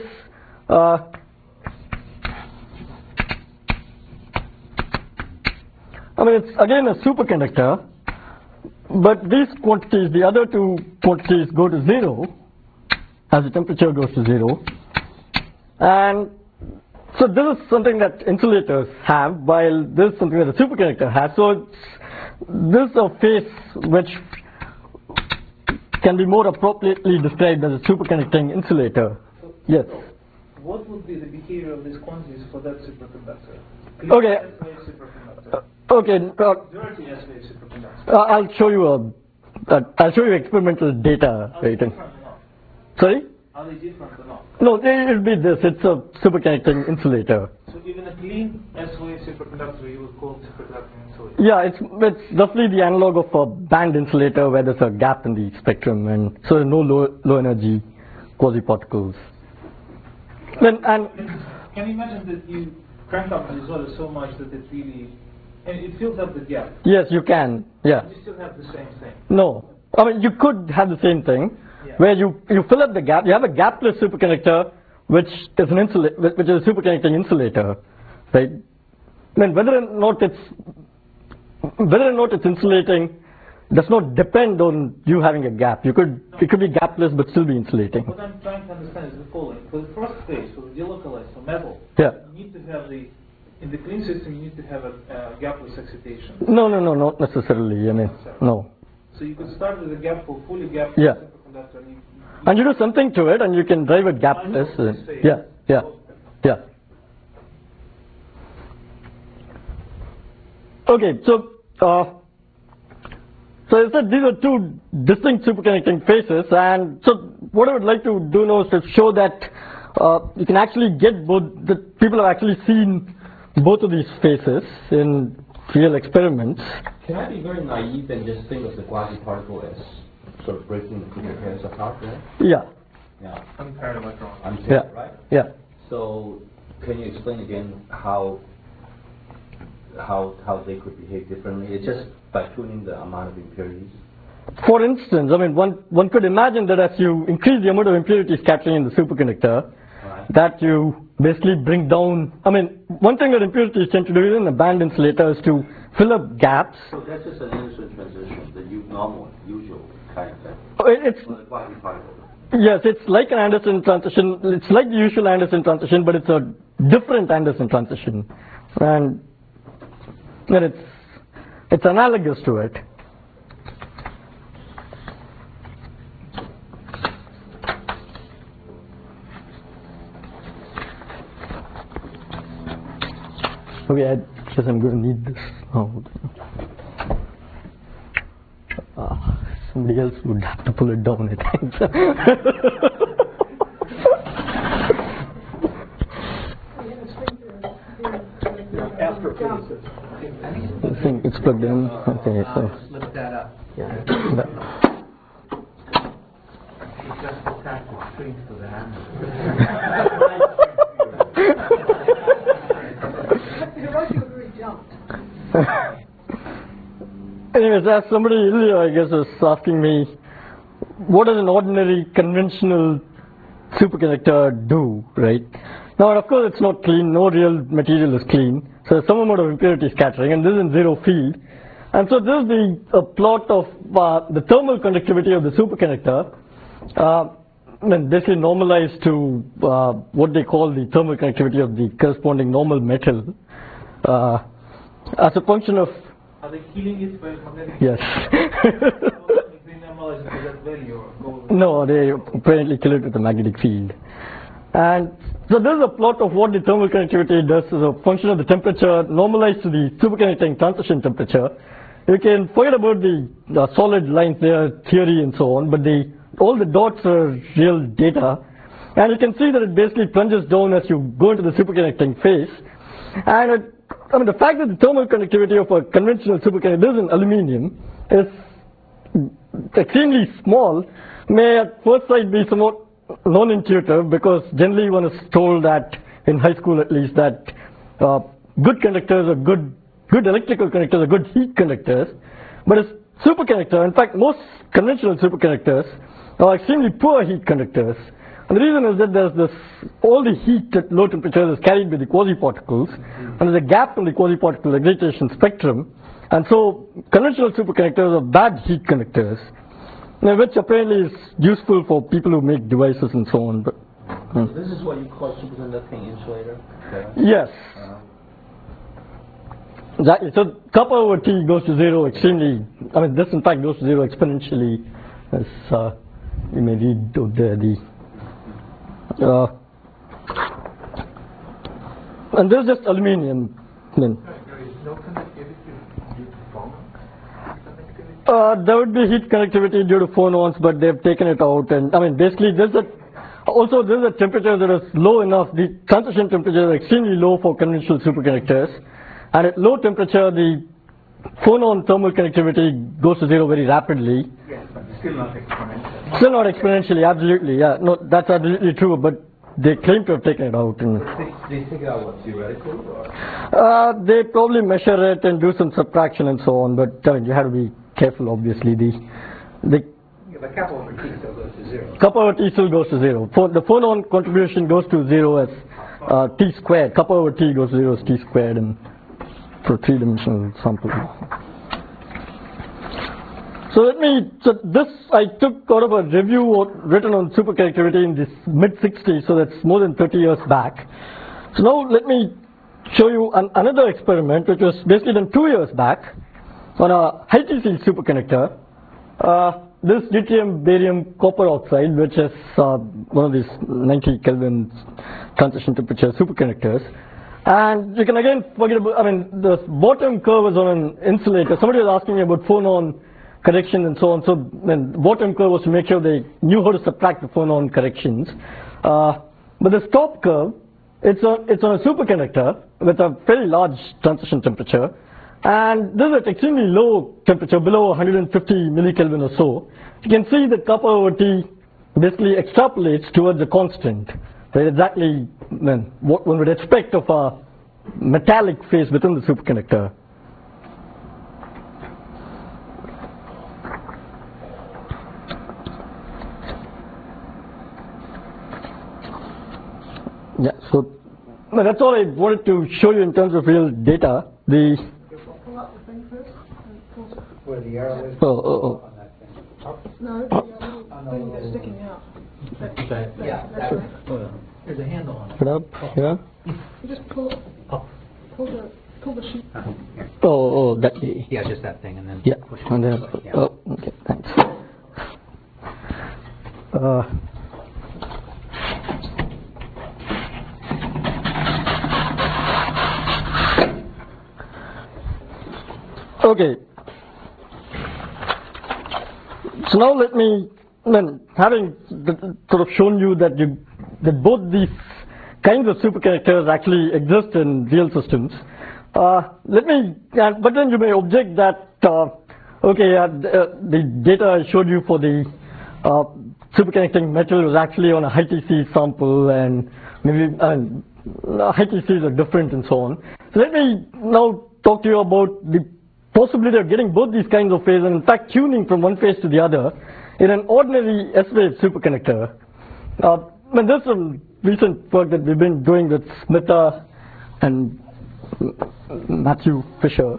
it's again a superconductor, but these quantities, the other two quantities, go to 0 as the temperature goes to 0, and so this is something that insulators have, while this is something that a superconductor has. So this is a phase which can be more appropriately described as a superconducting insulator. Yes. What would be the behavior of these quantities for that superconductor? Okay. Okay. Dirty S-wave superconductor. I'll show you experimental data. Are they different or not? Sorry? Are they different or not? No, it'll be this. It's a superconducting insulator. So even a clean S-wave superconductor you would call superconducting insulator? Yeah, it's roughly the analog of a band insulator where there's a gap in the spectrum, and so there's no low energy quasi-particles. Can you imagine that you crank up the isola so much that it really, and it fills up the gap? Yes, you can. Yeah. You still have the same thing? No. You could have the same thing, where you fill up the gap. You have a gapless superconductor, which is which is a superconducting insulator, right? Whether or not it's insulating does not depend on you having a gap. It could be gapless but still be insulating. What I'm trying to understand is the following. For the first phase, for the delocalized, for metal, you need to have in the clean system, you need to have a gapless excitation. No, not necessarily. No. So you could start with a fully gapless superconductor, and And you do something to it, and you can drive a gap test. Yeah. Okay, so I said these are two distinct superconducting phases, and so what I would like to do now is to show that you can actually get both. That people have actually seen both of these phases in real experiments. Can I be very naive and just think of the quasi-particle as sort of breaking the two pairs apart, right? Yeah. Yeah. Unpaired electrons. Unpaired, right? Yeah. So, can you explain again how they could behave differently? It's just by tuning the amount of impurities. For instance, I mean, one could imagine that as you increase the amount of impurity scattering in the superconductor, that you basically bring down. I mean, one thing that impurities tend to do in a band insulator is to fill up gaps. So that's just an Anderson transition, the normal, usual kind of thing. It's quasi-particle. Yes, it's like an Anderson transition. It's like the usual Anderson transition, but it's a different Anderson transition, and it's analogous to it. Okay, I guess I'm going to need this. Somebody else would have to pull it down, I think. I think it's plugged in. Okay, so. Lift that up. Anyways, as somebody earlier, I guess, was asking me, what does an ordinary conventional superconductor do, right? Now, of course, it's not clean. No real material is clean. So there's some amount of impurity scattering, and this is in zero field. And so this is a plot of the thermal conductivity of the superconductor, and basically normalized to what they call the thermal conductivity of the corresponding normal metal as a function of. Are they killing it by magnetic? Yes. No, they apparently kill it with a magnetic field. And so this is a plot of what the thermal conductivity does as a function of the temperature normalized to the superconducting transition temperature. You can forget about the solid lines there, theory and so on, but all the dots are real data. And you can see that it basically plunges down as you go into the superconducting phase. And the fact that the thermal conductivity of a conventional superconductor is in aluminium is extremely small may at first sight be somewhat non-intuitive, because generally one is told that, in high school at least, that good conductors are good electrical conductors are good heat conductors. But a superconductor, in fact most conventional superconductors are extremely poor heat conductors. And the reason is that there's all the heat at low temperatures is carried by the quasi-particles, and there's a gap in the quasi-particle excitation spectrum, and so conventional superconductors are bad heat conductors, which apparently is useful for people who make devices and so on. But this is what you call superconducting insulator? Yes. Exactly. So kappa over T goes to zero extremely. This in fact goes to zero exponentially, as you may read out there. And this is just aluminium. There would be heat conductivity due to phonons, but they've taken it out. And basically, there's a temperature that is low enough. The transition temperature is extremely low for conventional superconductors, and at low temperature, the phonon thermal conductivity goes to zero very rapidly. Yes, but still not exponentially. Still not exponentially, absolutely. Yeah, no, that's absolutely true. But they claim to have taken it out. And they take it out what, theoretically, or? They probably measure it and do some subtraction and so on. But you have to be careful, obviously. The kappa over T still goes to zero. Kappa over T still goes to zero. The phonon contribution goes to zero as T squared. Kappa over T goes to zero as T squared, and for three-dimensional sample. So this I took out of a review written on superconductivity in the mid-60s, so that's more than 30 years back. So now let me show you another experiment which was basically done 2 years back on a high TC superconductor. this deuterium barium copper oxide, which is one of these 90 Kelvin transition temperature superconductors. And you can again forget about, the bottom curve is on an insulator. Somebody was asking me about phonon correction and so on. So the bottom curve was to make sure they knew how to subtract the phonon corrections. But this top curve, it's on a superconductor with a very large transition temperature. And this is at extremely low temperature, below 150 millikelvin or so. You can see that kappa over T basically extrapolates towards a constant. Right? Exactly what one would expect of a metallic phase within the superconductor. Yeah, so that's all I wanted to show you in terms of real data. Pull up the thing first. Where the arrow is Oh. on that thing. No, the little thing that's sticking out. Yeah, That's right. there's a handle on it. Put up here. You just pull the sheet. Here. Oh, that way. Yeah, just that thing, and then Yeah, push it. and then, Yeah. oh, okay, thanks. Okay. So now let me, having sort of shown you that both these kinds of superconductors actually exist in real systems, but then you may object that, the data I showed you for the superconducting metal was actually on a high TC sample, and maybe high TCs are different and so on. So let me now talk to you about the possibility of getting both these kinds of phases, and in fact tuning from one phase to the other in an ordinary S-wave superconductor. There's some recent work that we've been doing with Smita and Matthew Fisher.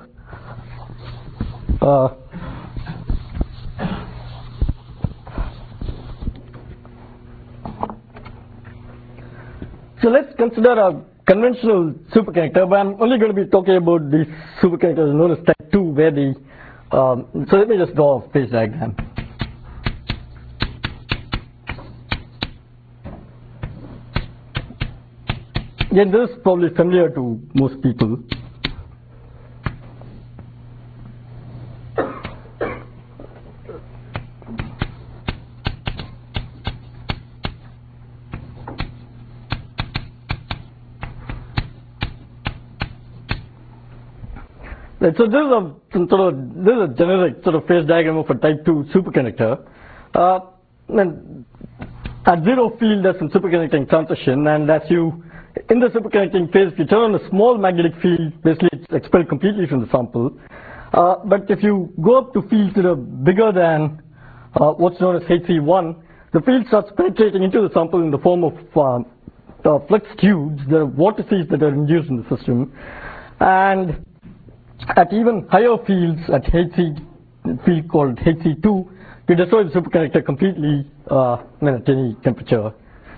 So let's consider a conventional superconductor, but I'm only going to be talking about these superconductors known as type 2, where the, so let me just draw a phase diagram. Again, this is probably familiar to most people. Right, so this is a generic sort of phase diagram of a type 2 superconductor. And at zero field, there's some superconducting transition, and as you, in the superconducting phase, if you turn on a small magnetic field, basically it's expelled completely from the sample. But if you go up to fields that are bigger than what's known as Hc1, the field starts penetrating into the sample in the form of flux tubes, the vortices that are induced in the system. And at even higher fields, at field called Hc2, you destroy the superconductor completely at any temperature.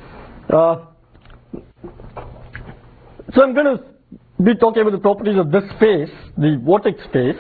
So I'm going to be talking about the properties of this phase, the vortex phase.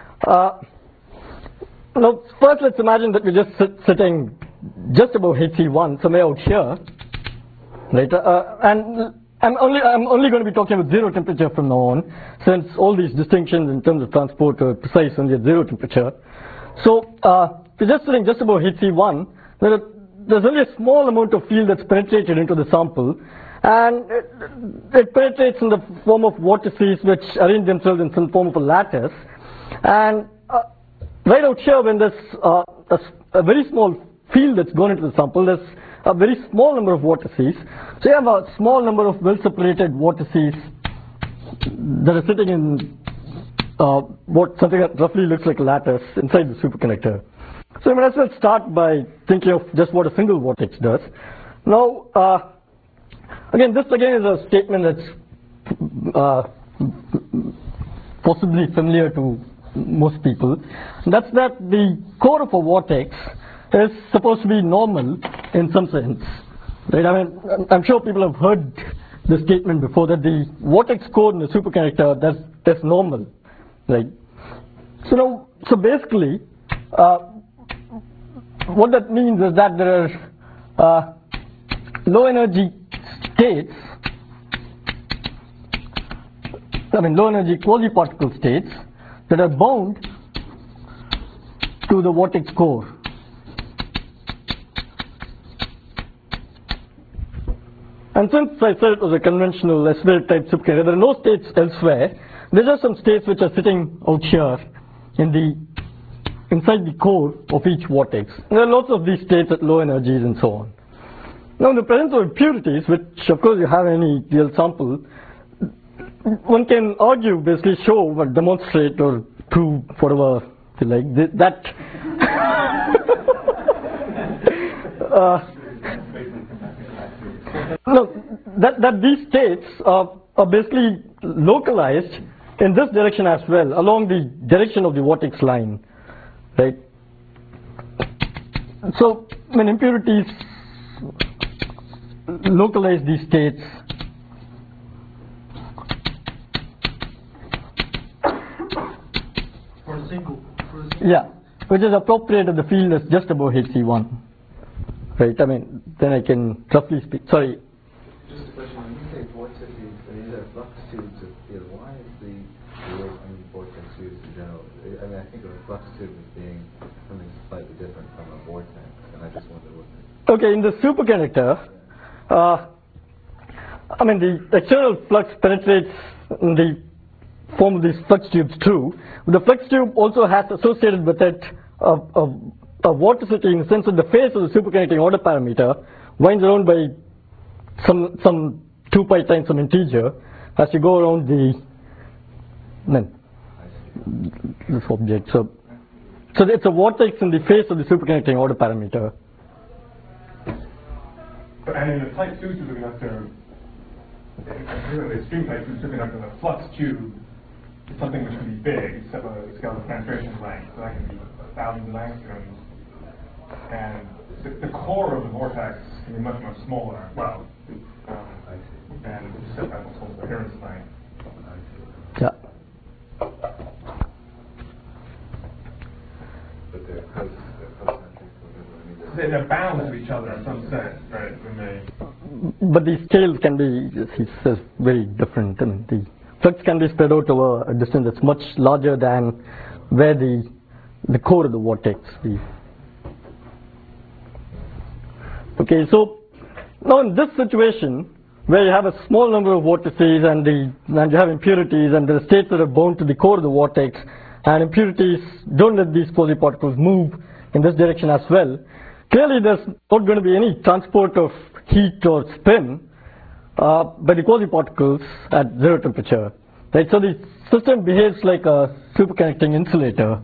Now, first let's imagine that we're just sitting just above Hc1, somewhere out here, right? And I'm only going to be talking about zero temperature from now on, since all these distinctions in terms of transport are precise only at zero temperature. So we're just sitting just above Hc1. There's only a small amount of field that's penetrated into the sample, and it penetrates in the form of vortices which arrange themselves in some form of a lattice. And right out here, when there's a very small field that's gone into the sample, there's a very small number of vortices. So you have a small number of well-separated vortices that are sitting in something that roughly looks like a lattice inside the superconductor. So I might as well start by thinking of just what a single vortex does. Now, again, this again is a statement that's possibly familiar to most people. And that's that the core of a vortex is supposed to be normal in some sense. Right? I'm sure people have heard the statement before that the vortex core in the superconductor, that's normal. Right? So basically, what that means is that there are low energy states, low energy quasi-particle states that are bound to the vortex core. And since I said it was a conventional S-wave type superconductor, there are no states elsewhere. There are some states which are sitting out here inside the core of each vortex. And there are lots of these states at low energies and so on. Now in the presence of impurities, which of course you have any real sample, one can argue, basically show or demonstrate or prove whatever you like, that that these states are basically localized in this direction as well, along the direction of the vortex line, right? So when impurities localize these states, yeah, which is appropriate if the field is just above HC1, right? Then I can roughly speak. Sorry. Just a question. When you say vortices, these are flux tubes of field. Why is the word vortex used in general? I think of a flux tube as being something slightly different from a vortex, and I just wondered what. Okay, in the superconductor, the external flux penetrates in the form of these flux tubes too. But the flux tube also has associated with it a vorticity, in the sense that the phase of the superconducting order parameter winds around by some 2 pi times some integer as you go around this object. So it's a vortex in the phase of the superconducting order parameter. And in the type 2 superconductor, the extreme type 2 superconductor, the flux tube is something which can be big, except a scale of penetration length, so that can be thousands of angstroms. And the core of the vortex can be much, much smaller. Well, and except that whole coherence length. Yeah. But they're concentric. They're bound to each other in some sense, right? But the scales can be, he says, very different. The flux can be spread out over a distance that's much larger than where the core of the vortex is. Okay, so now in this situation, where you have a small number of vortices and you have impurities and there are states that are bound to the core of the vortex, and impurities don't let these quasi-particles move in this direction as well, clearly there's not going to be any transport of heat or spin by the quasi-particles at zero temperature. Right? So the system behaves like a superconducting insulator.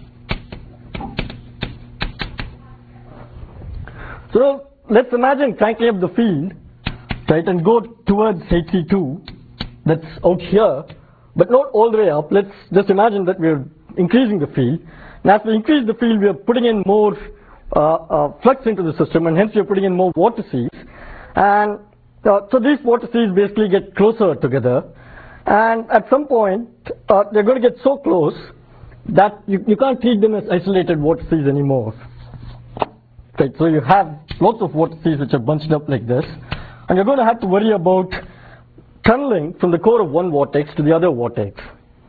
So let's imagine cranking up the field, right, and go towards HC2, that's out here, but not all the way up. Let's just imagine that we're increasing the field. And as we increase the field, we are putting in more flux into the system, and hence we are putting in more vortices. And so these vortices basically get closer together. And at some point, they're going to get so close that you can't treat them as isolated vortices anymore. Right, so you have lots of vortices which are bunched up like this, and you're going to have to worry about tunneling from the core of one vortex to the other vortex.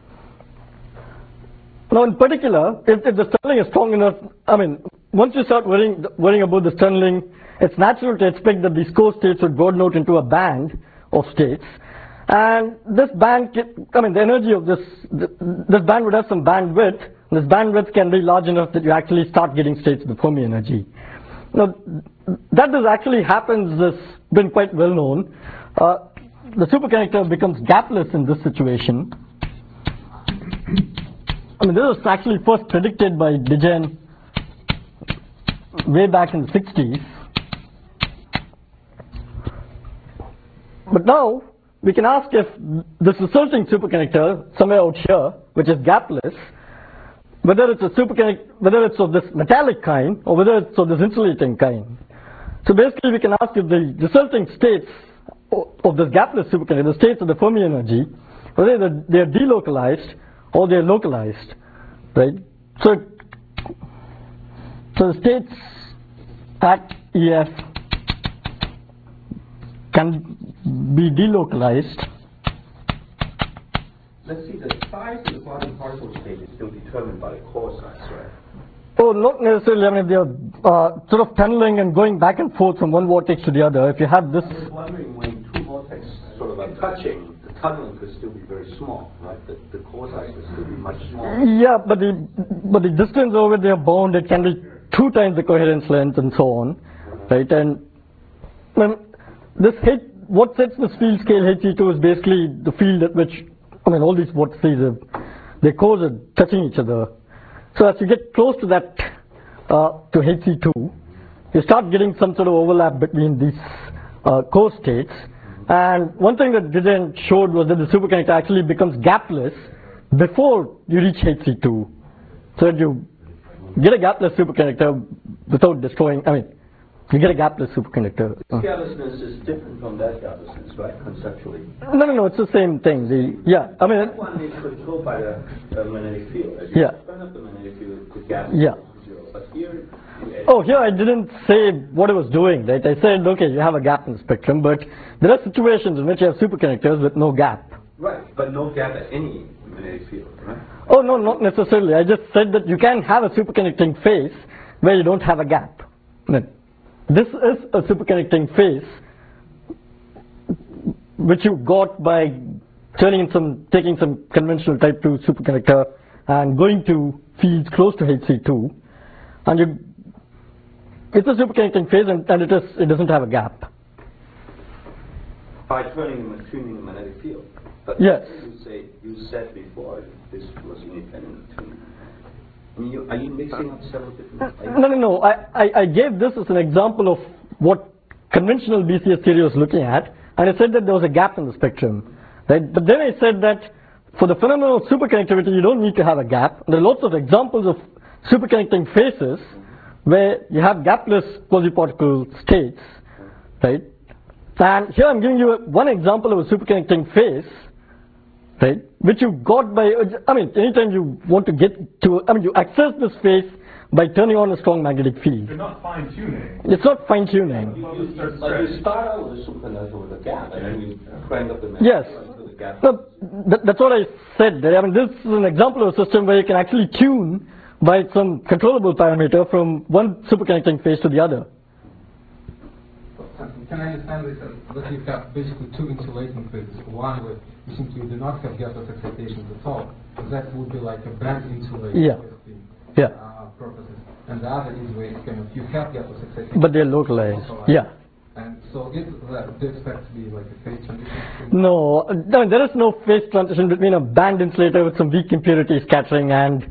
Now in particular, if the tunneling is strong enough, once you start worrying about this tunneling, it's natural to expect that these core states would broaden out into a band of states. And this band, the energy of this band would have some bandwidth. This bandwidth can be large enough that you actually start getting states of the Fermi energy. Now, that this actually happens has been quite well known. The superconductor becomes gapless in this situation. This was actually first predicted by Dijen way back in the 60s. But now, we can ask if this resulting superconductor, somewhere out here, which is gapless, whether it's of this metallic kind or whether it's of this insulating kind. So basically we can ask if the resulting states of this gapless superconductor, the states of the Fermi energy, whether they are delocalized or they are localized, right? So the states at EF can be delocalized. Let's see, the size of the quantum particle state is still determined by the core size, right? Oh, not necessarily. I mean, they're sort of tunneling and going back and forth from one vortex to the other. If you have this. I was wondering when two vortexes sort of are touching, the tunneling could still be very small, right? The core size could still be much smaller. Yeah, but the distance over their bound, it can be 2 times the coherence length and so on, right? And when this what sets this field scale Hc2 is basically the field at which, I mean, all these vortices, their cores are touching each other. So as you get close to that, to Hc2, you start getting some sort of overlap between these core states. And one thing that didn't showed was that the superconductor actually becomes gapless before you reach Hc2. So that you get a gapless superconductor without destroying, I mean, you get a gapless superconductor. Gaplessness is different from that gaplessness, right, conceptually? No, it's the same thing. I mean, that one is controlled by the magnetic field. As you turn up the magnetic field, the gap is zero. But here, here I didn't say what I was doing, right? I said, okay, you have a gap in the spectrum, but there are situations in which you have superconductors with no gap. Right, but no gap at any magnetic field, right? Oh, no, not necessarily. I just said that you can have a superconducting phase where you don't have a gap. This is a superconducting phase which you got by taking some conventional type 2 superconductor and going to fields close to Hc2, and it's a superconducting phase and it doesn't have a gap. By tuning the magnetic field. But yes. You said before this was independent of tuning. Are you mixing up several different? No. I gave this as an example of what conventional BCS theory was looking at, and I said that there was a gap in the spectrum, right? But then I said that for the phenomenon of superconductivity, you don't need to have a gap. There are lots of examples of superconducting phases where you have gapless quasi-particle states, right? And here I'm giving you one example of a superconducting phase, right, which you got by, I mean, anytime you want to get to, I mean, you access this phase by turning on a strong magnetic field. You're not fine-tuning. It's not fine-tuning. You start out with a superconductor with a gap, and then you crank up the magnetic yes. field. Yes. No, that's what I said. I mean, this is an example of a system where you can actually tune by some controllable parameter from one superconducting phase to the other. Can I understand this that you have basically 2 insulating phases? One where you simply do not have gapless excitations at all, that would be like a band insulator purposes. And the other is where kind of you have gapless excitations. But they're localized. Yeah. And so do you expect to be like a phase transition? No, there is no phase transition between a band insulator with some weak impurity scattering and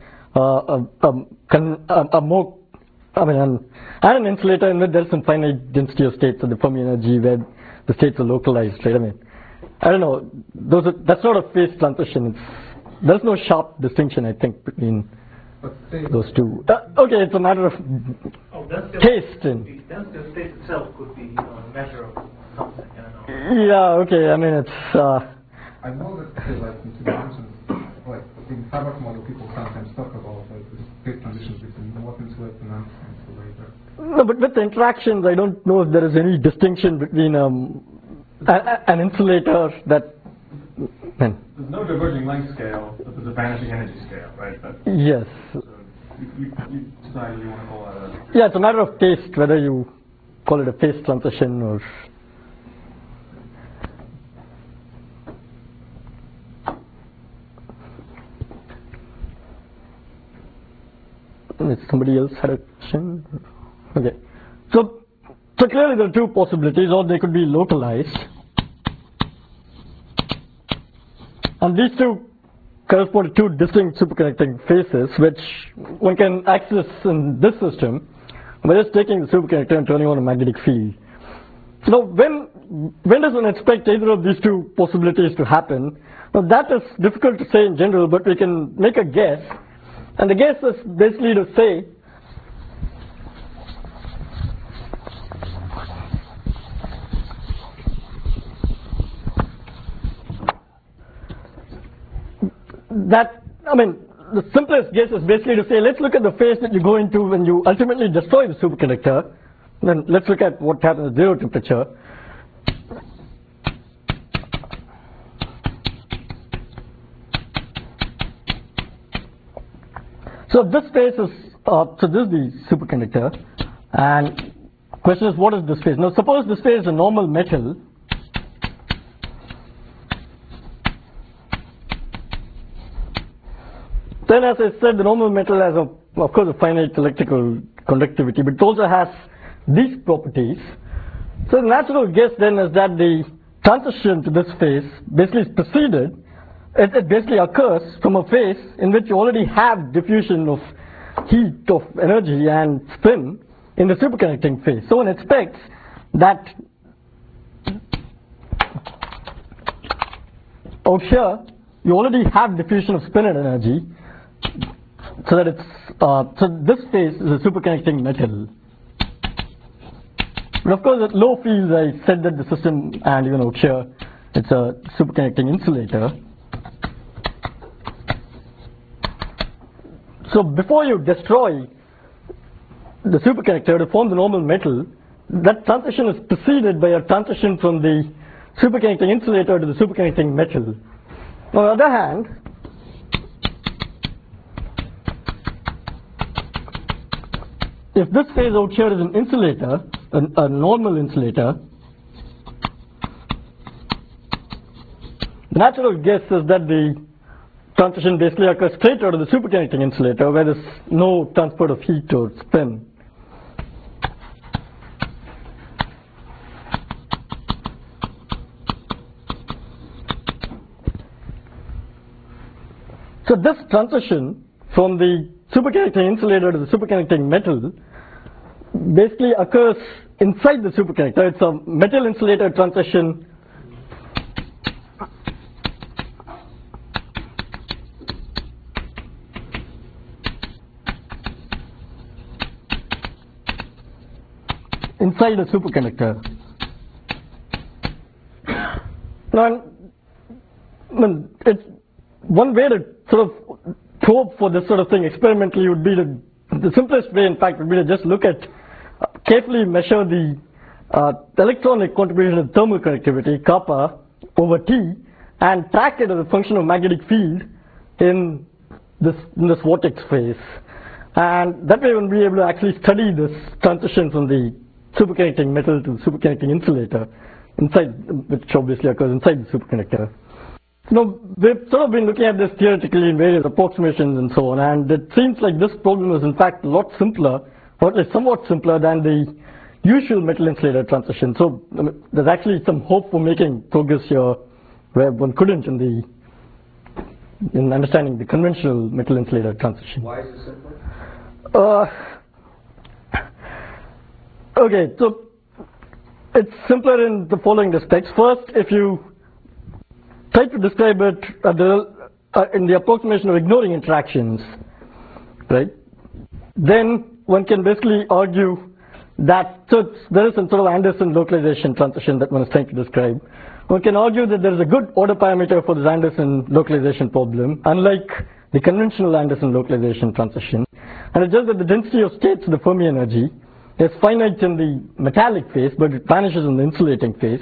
an insulator in which there's some finite density of states of the Fermi energy where the states are localized, right? I mean, I don't know. That's not a phase transition. There's no sharp distinction, I think, between those two. Okay, it's a matter of taste. The density of state itself could be a measure of something. I don't know. Yeah. Okay. I mean, it's. I know that like in 2 dimensions, like in Hubbard model, people sometimes talk about like this phase transitions between not insulator and non-insulator. No, but with the interactions, I don't know if there is any distinction between an insulator that. There's no diverging length scale, but there's a vanishing energy scale, right? Yes. So you decide you want to call it a... Yeah, it's a matter of taste whether you call it a phase transition or... Somebody else had a question? Okay. So clearly there are 2 possibilities, or they could be localized. And these 2 correspond to 2 distinct superconducting phases, which one can access in this system by just taking the superconductor and turning on a magnetic field. Now, when does one expect either of these 2 possibilities to happen? Now, that is difficult to say in general, but we can make a guess. And the guess is basically to say that, I mean, the simplest guess is basically to say, let's look at the phase that you go into when you ultimately destroy the superconductor, Then let's look at what happens at 0 temperature. So this phase is, so this is the superconductor, and question is, what is this phase? Now suppose this phase is a normal metal. Then, as I said, the normal metal has, of course, a finite electrical conductivity, but it also has these properties. So the natural guess then is that the transition to this phase basically is preceded, it basically occurs from a phase in which you already have diffusion of heat, of energy and spin in the superconducting phase. So one expects that out here you already have diffusion of spin and energy, so that it's so this phase is a superconducting metal. But of course, at low fields, I said that the system, and even out here, it's a superconducting insulator. So before you destroy the superconductor to form the normal metal, that transition is preceded by a transition from the superconducting insulator to the superconducting metal. On the other hand, if this phase out here is an insulator, a normal insulator, the natural guess is that the transition basically occurs straight out of the superconducting insulator where there's no transport of heat or spin. So this transition from the superconducting insulator to the superconducting metal basically occurs inside the superconductor. It's a metal insulator transition inside a superconductor. Now, it's one way to sort of probe for this sort of thing experimentally would be to, the simplest way in fact would be to just look at, carefully measure the electronic contribution of thermal conductivity, kappa, over T, and track it as a function of magnetic field in this vortex phase. And that way we'll be able to actually study this transition from the superconducting metal to superconducting insulator, inside, which obviously occurs inside the superconductor. Now, we've sort of been looking at this theoretically in various approximations and so on, and it seems like this problem is in fact a lot simpler, or at least somewhat simpler than the usual metal insulator transition. So there's actually some hope for making progress here where one couldn't in understanding the conventional metal insulator transition. Why is it simpler? Okay, so it's simpler in the following respects. First, if you try to describe it in the approximation of ignoring interactions, right, then one can basically argue that, so there is some sort of Anderson localization transition that one is trying to describe. One can argue that there is a good order parameter for this Anderson localization problem, unlike the conventional Anderson localization transition. And it's just that the density of states of the Fermi energy is finite in the metallic phase, but it vanishes in the insulating phase.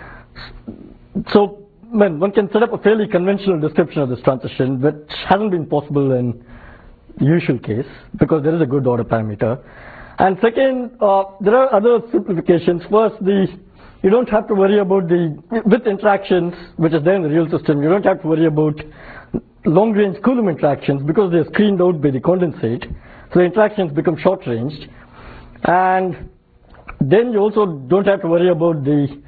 So one can set up a fairly conventional description of this transition, which hasn't been possible in the usual case, because there is a good order parameter. And second, there are other simplifications. First, you don't have to worry about with interactions, which is there in the real system, you don't have to worry about long-range Coulomb interactions because they're screened out by the condensate. So the interactions become short-ranged. And then you also don't have to worry about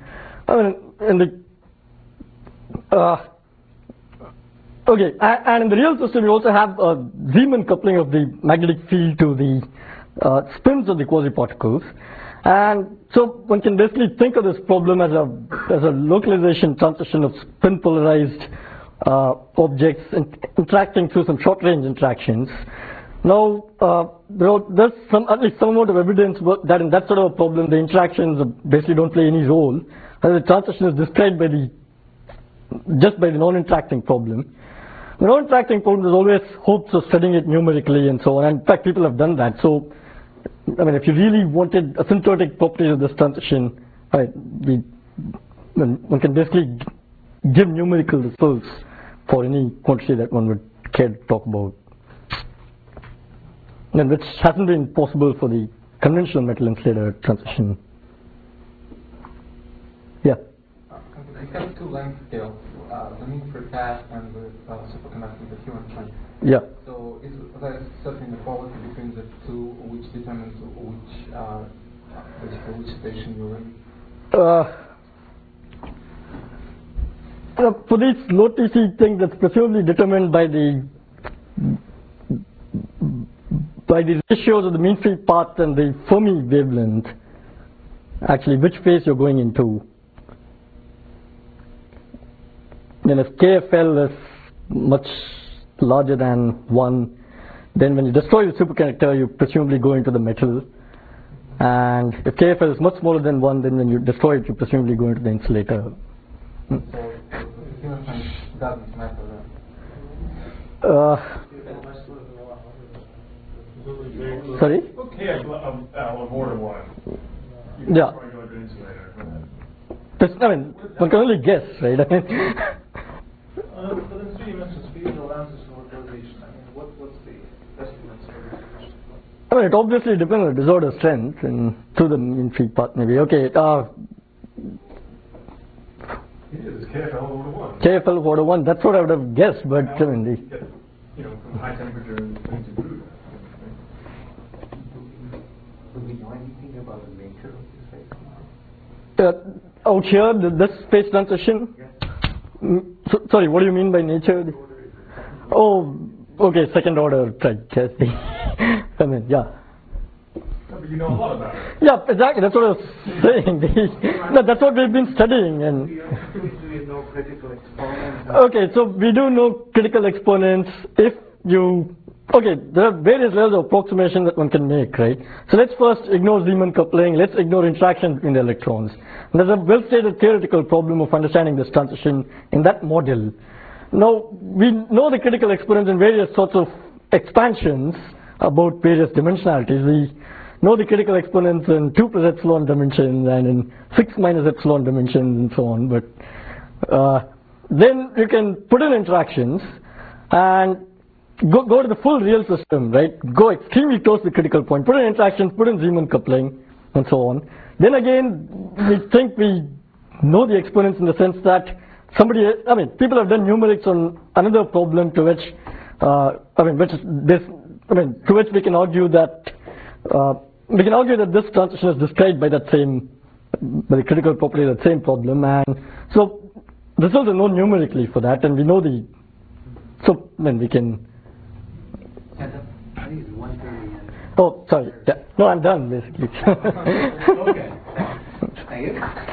okay, and in the real system you also have a Zeeman coupling of the magnetic field to the spins of the quasi-particles. And so one can basically think of this problem as a localization transition of spin polarized objects interacting through some short-range interactions. Now, there's at least some amount of evidence that in that sort of a problem, the interactions basically don't play any role. The transition is described just by the non-interacting problem. The non-interacting problem, there's always hopes of studying it numerically and so on. And in fact, people have done that. So I mean, if you really wanted asymptotic properties of this transition, right, one can basically give numerical results for any quantity that one would care to talk about, and which hasn't been possible for the conventional metal insulator transition. Yeah. You have two length scales, the mean for gas and the superconducting, the human plane. Yeah. So is there certain inequality between the two, which determines which basically which station you're in? For these low TC things, that's presumably determined by the ratios of the mean free path and the Fermi wavelength, actually which phase you're going into. Then if KFL is much larger than 1, then when you destroy the superconductor, you presumably go into the metal. And if KFL is much smaller than 1, then when you destroy it, you presumably go into the insulator. So the human plane doesn't matter then? Sorry? Okay, of order 1. Yeah. Go to the insulator. I mean, one can only guess, right? I mean, but in 3 dimensions, speed allowances for localization. I mean, what's the estimates for this? I mean, it obviously depends on the disorder strength and through the mean free path, maybe. Okay. It is KFL of order 1. KFL of order 1, that's what I would have guessed, but I mean, from high temperature into crude. Do we know anything about the nature of this phase? Out here, this phase transition? Yes. Sorry, what do you mean by nature? Oh, okay, second order, right. I mean, yeah. But you know a lot about it. Yeah, exactly, that's what I was saying. No, that's what we've been studying. And Do you know critical exponents? okay, so we do know critical exponents if you... Okay, there are various levels of approximation that one can make, right? So let's first ignore Zeeman coupling, let's ignore interaction between the electrons. And there's a well-stated theoretical problem of understanding this transition in that model. Now, we know the critical exponents in various sorts of expansions about various dimensionalities. We know the critical exponents in 2 plus epsilon dimensions and in 6 minus epsilon dimensions and so on. But then you can put in interactions and go to the full real system, right? Go extremely close to the critical point, put in interactions, put in Zeeman coupling, and so on. Then again, we think we know the exponents in the sense that people have done numerics on another problem to which, to which we can argue that this transition is described by by the critical property of that same problem, and so results are known numerically for that, and we know we can. I think it's 1:30. Oh, sorry. Yeah. No, I'm done basically. Okay. Thank you.